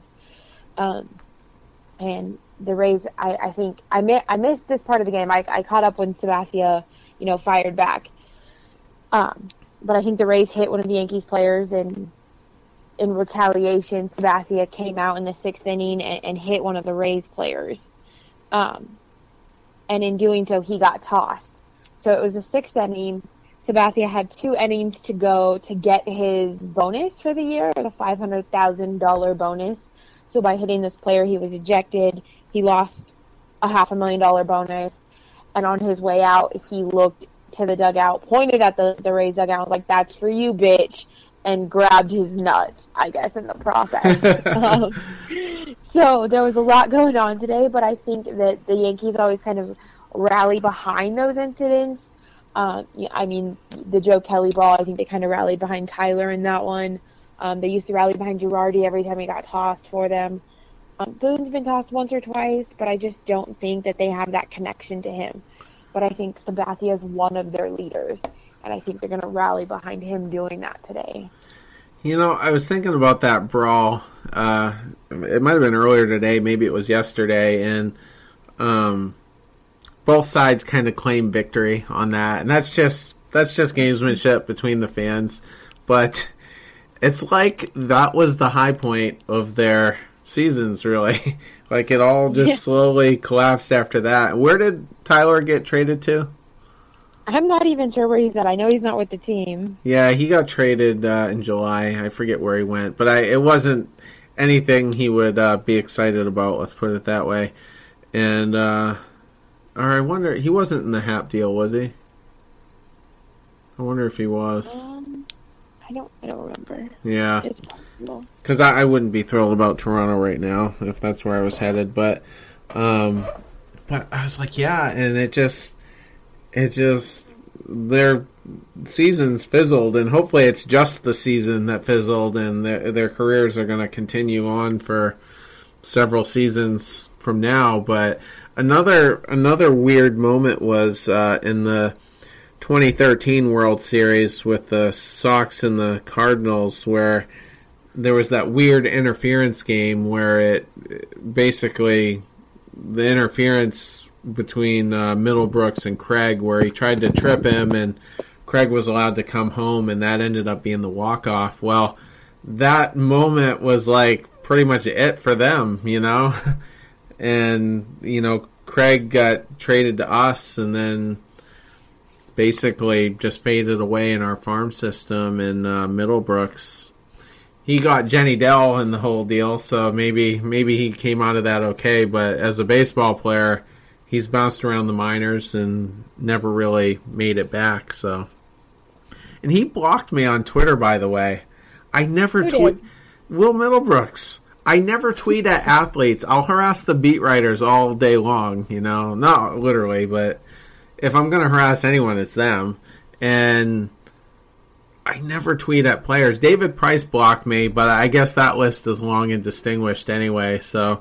And the Rays, I think I missed this part of the game. I caught up when Sabathia, fired back. But I think the Rays hit one of the Yankees players, and in retaliation, Sabathia came out in the sixth inning and hit one of the Rays players. And in doing so, he got tossed. So it was the sixth inning. Sabathia had 2 innings to go to get his bonus for the year, the $500,000 bonus. So by hitting this player, he was ejected. He lost a $500,000 bonus. And on his way out, he looked to the dugout, pointed at the Rays dugout, like, "That's for you, bitch," and grabbed his nuts, I guess, in the process. So there was a lot going on today, but I think that the Yankees always kind of rally behind those incidents. I mean, the Joe Kelly brawl, I think they kind of rallied behind Tyler in that one. They used to rally behind Girardi every time he got tossed for them. Boone's been tossed once or twice, but I just don't think that they have that connection to him. But I think Sabathia is one of their leaders, and I think they're going to rally behind him doing that today. I was thinking about that brawl. It might have been earlier today, maybe it was yesterday, and both sides kind of claim victory on that, and that's just gamesmanship between the fans. But it's like that was the high point of their seasons, really. Like, it all just slowly collapsed after that. Where did Tyler get traded to? I'm not even sure where he's at. I know he's not with the team. Yeah, he got traded in July. I forget where he went. But it wasn't anything he would be excited about, let's put it that way. And, or I wonder, he wasn't in the Hap deal, was he? I wonder if he was. I don't remember. Yeah. It's possible. Because I wouldn't be thrilled about Toronto right now if that's where I was headed. But I was like, yeah, and it just their seasons fizzled, and hopefully it's just the season that fizzled, and their careers are going to continue on for several seasons from now. But another weird moment was in the 2013 World Series with the Sox and the Cardinals, where there was that weird interference game where it basically the interference between Middlebrooks and Craig, where he tried to trip him and Craig was allowed to come home, and that ended up being the walk-off. Well, that moment was like pretty much it for them, you know? And, you know, Craig got traded to us and then basically just faded away in our farm system, and Middlebrooks, he got Jenny Dell in the whole deal, so maybe he came out of that okay, but as a baseball player, he's bounced around the minors and never really made it back. So, and he blocked me on Twitter, by the way. I never tweet Will Middlebrooks. I never tweet at athletes. I'll harass the beat writers all day long, you know, not literally, but if I'm going to harass anyone, it's them. And I never tweet at players. David Price blocked me, but I guess that list is long and distinguished anyway, so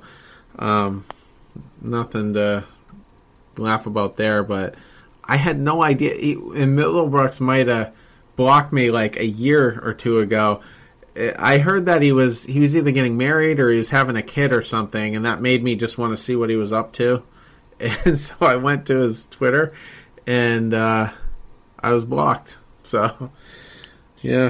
nothing to laugh about there. But I had no idea. And Middlebrooks might have blocked me like a year or two ago. I heard that he was either getting married or he was having a kid or something, and that made me just want to see what he was up to. And so I went to his Twitter, and I was blocked. So, yeah.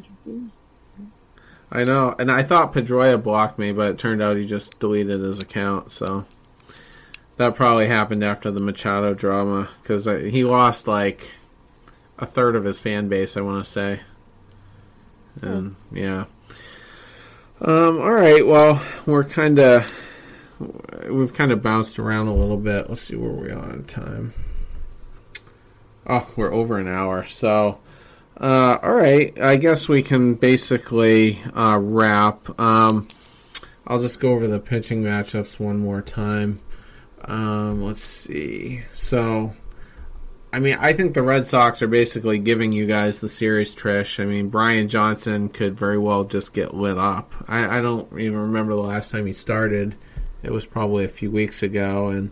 I know. And I thought Pedroia blocked me, but it turned out he just deleted his account. So that probably happened after the Machado drama, because he lost like a third of his fan base, I want to say. And, yeah. All right, well, we've kind of bounced around a little bit. Let's see where we are on time. Oh, we're over an hour. So, all right. I guess we can basically wrap. I'll just go over the pitching matchups one more time. Let's see. So, I mean, I think the Red Sox are basically giving you guys the series, Trish. I mean, Brian Johnson could very well just get lit up. I don't even remember the last time he started. It was probably a few weeks ago, and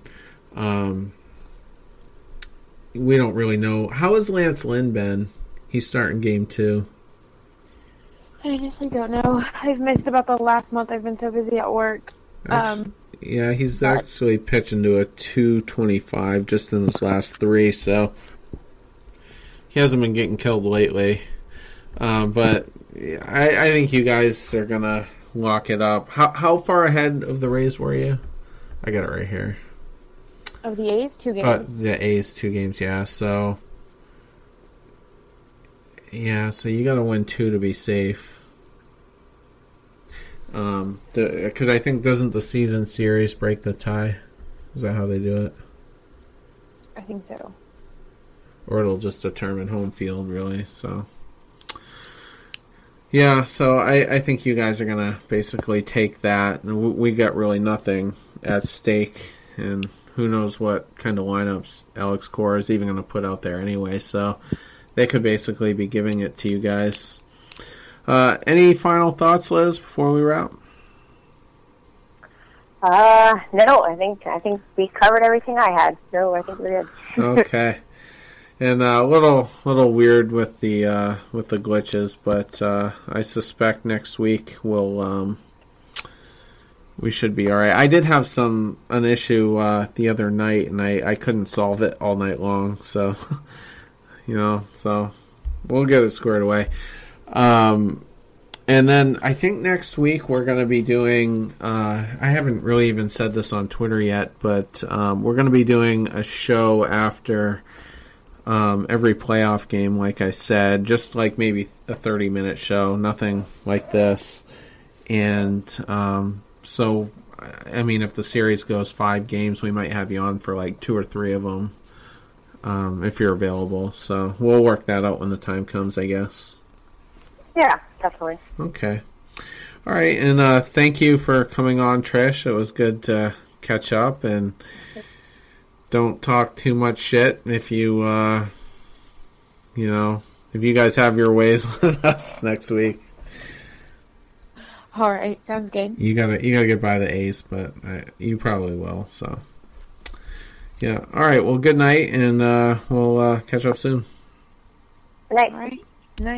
we don't really know. How has Lance Lynn been? He's starting game 2. I honestly don't know. I've missed about the last month. I've been so busy at work. Yeah, he's actually pitching to a 225 just in his last 3, so he hasn't been getting killed lately. But I think you guys are going to lock it up. How far ahead of the Rays were you? I got it right here. Of the A's, 2 games. The A's, 2 games, yeah. So you got to win 2 to be safe. Because I think, doesn't the season series break the tie? Is that how they do it? I think so. Or it'll just determine home field, really. So, yeah, so I think you guys are going to basically take that. And we got really nothing at stake. And who knows what kind of lineups Alex Cora is even going to put out there anyway. So they could basically be giving it to you guys. Any final thoughts, Liz, before we wrap? No, I think we covered everything I had. No, I think we're good. Okay. And a little weird with the glitches, but I suspect next week we should be all right. I did have an issue the other night, and I couldn't solve it all night long. So, so we'll get it squared away. And then I think next week we're going to be doing, I haven't really even said this on Twitter yet, but we're going to be doing a show after every playoff game, like I said, just like maybe a 30-minute show, nothing like this. And so, I mean, if the series goes 5 games, we might have you on for like 2 or 3 of them if you're available. So we'll work that out when the time comes, I guess. Yeah, definitely. Okay. All right, and thank you for coming on, Trish. It was good to catch up, and don't talk too much shit if you, if you guys have your ways with us next week. All right, sounds good. You gotta get by the A's, but you probably will. So, yeah. All right. Well, good night, and we'll catch up soon. Good night. All right, night.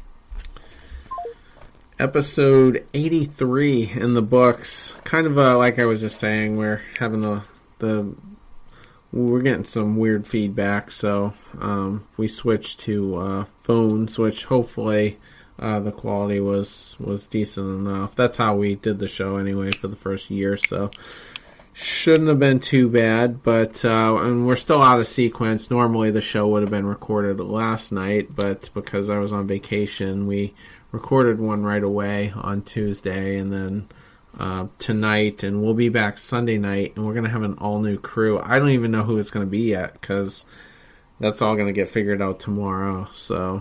Episode 83 in the books. Kind of like I was just saying, we're having we're getting some weird feedback, so we switched to phones, which hopefully the quality was decent enough. That's how we did the show anyway for the first year, so shouldn't have been too bad. But and we're still out of sequence. Normally the show would have been recorded last night, but because I was on vacation, we recorded one right away on Tuesday, and then tonight, and we'll be back Sunday night, and we're going to have an all-new crew. I don't even know who it's going to be yet, because that's all going to get figured out tomorrow. So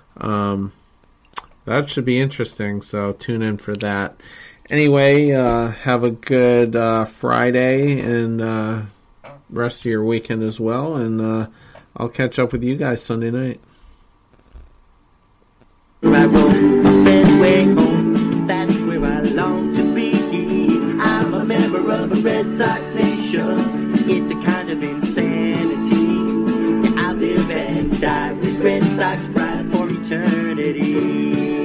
that should be interesting, so tune in for that. Anyway, have a good Friday and rest of your weekend as well, and I'll catch up with you guys Sunday night. I roam up and way home, that's where I long to be. I'm a member of a Red Sox nation, it's a kind of insanity. Yeah, I live and die with Red Sox pride for eternity.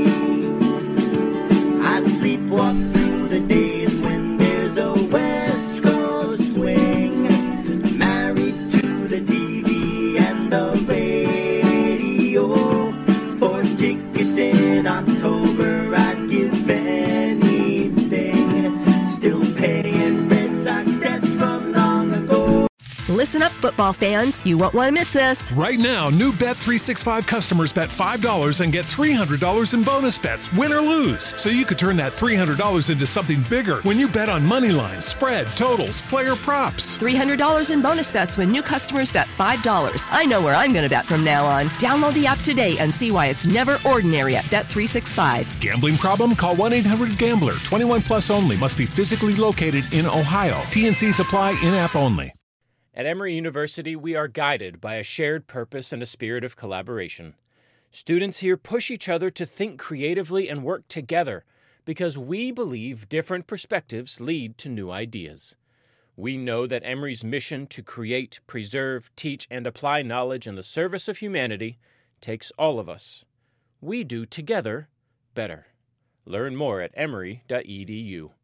I sleepwalk through the days when there's a West Coast swing, married to the TV and the radio. For tickets in October, I'd give anything. Still paying Red Sox debts from long ago. Listen up, football fans. You won't want to miss this. Right now, new Bet365 customers bet $5 and get $300 in bonus bets, win or lose. So you could turn that $300 into something bigger when you bet on money lines, spread, totals, player props. $300 in bonus bets when new customers bet $5. I know where I'm going to bet from now on. Download the app today and see why it's never ordinary at Bet365. Gambling problem? Call 1-800-GAMBLER. 21 plus only. Must be physically located in Ohio. T&Cs apply. In-app only. At Emory University, we are guided by a shared purpose and a spirit of collaboration. Students here push each other to think creatively and work together because we believe different perspectives lead to new ideas. We know that Emory's mission to create, preserve, teach, and apply knowledge in the service of humanity takes all of us. We do together better. Learn more at emory.edu.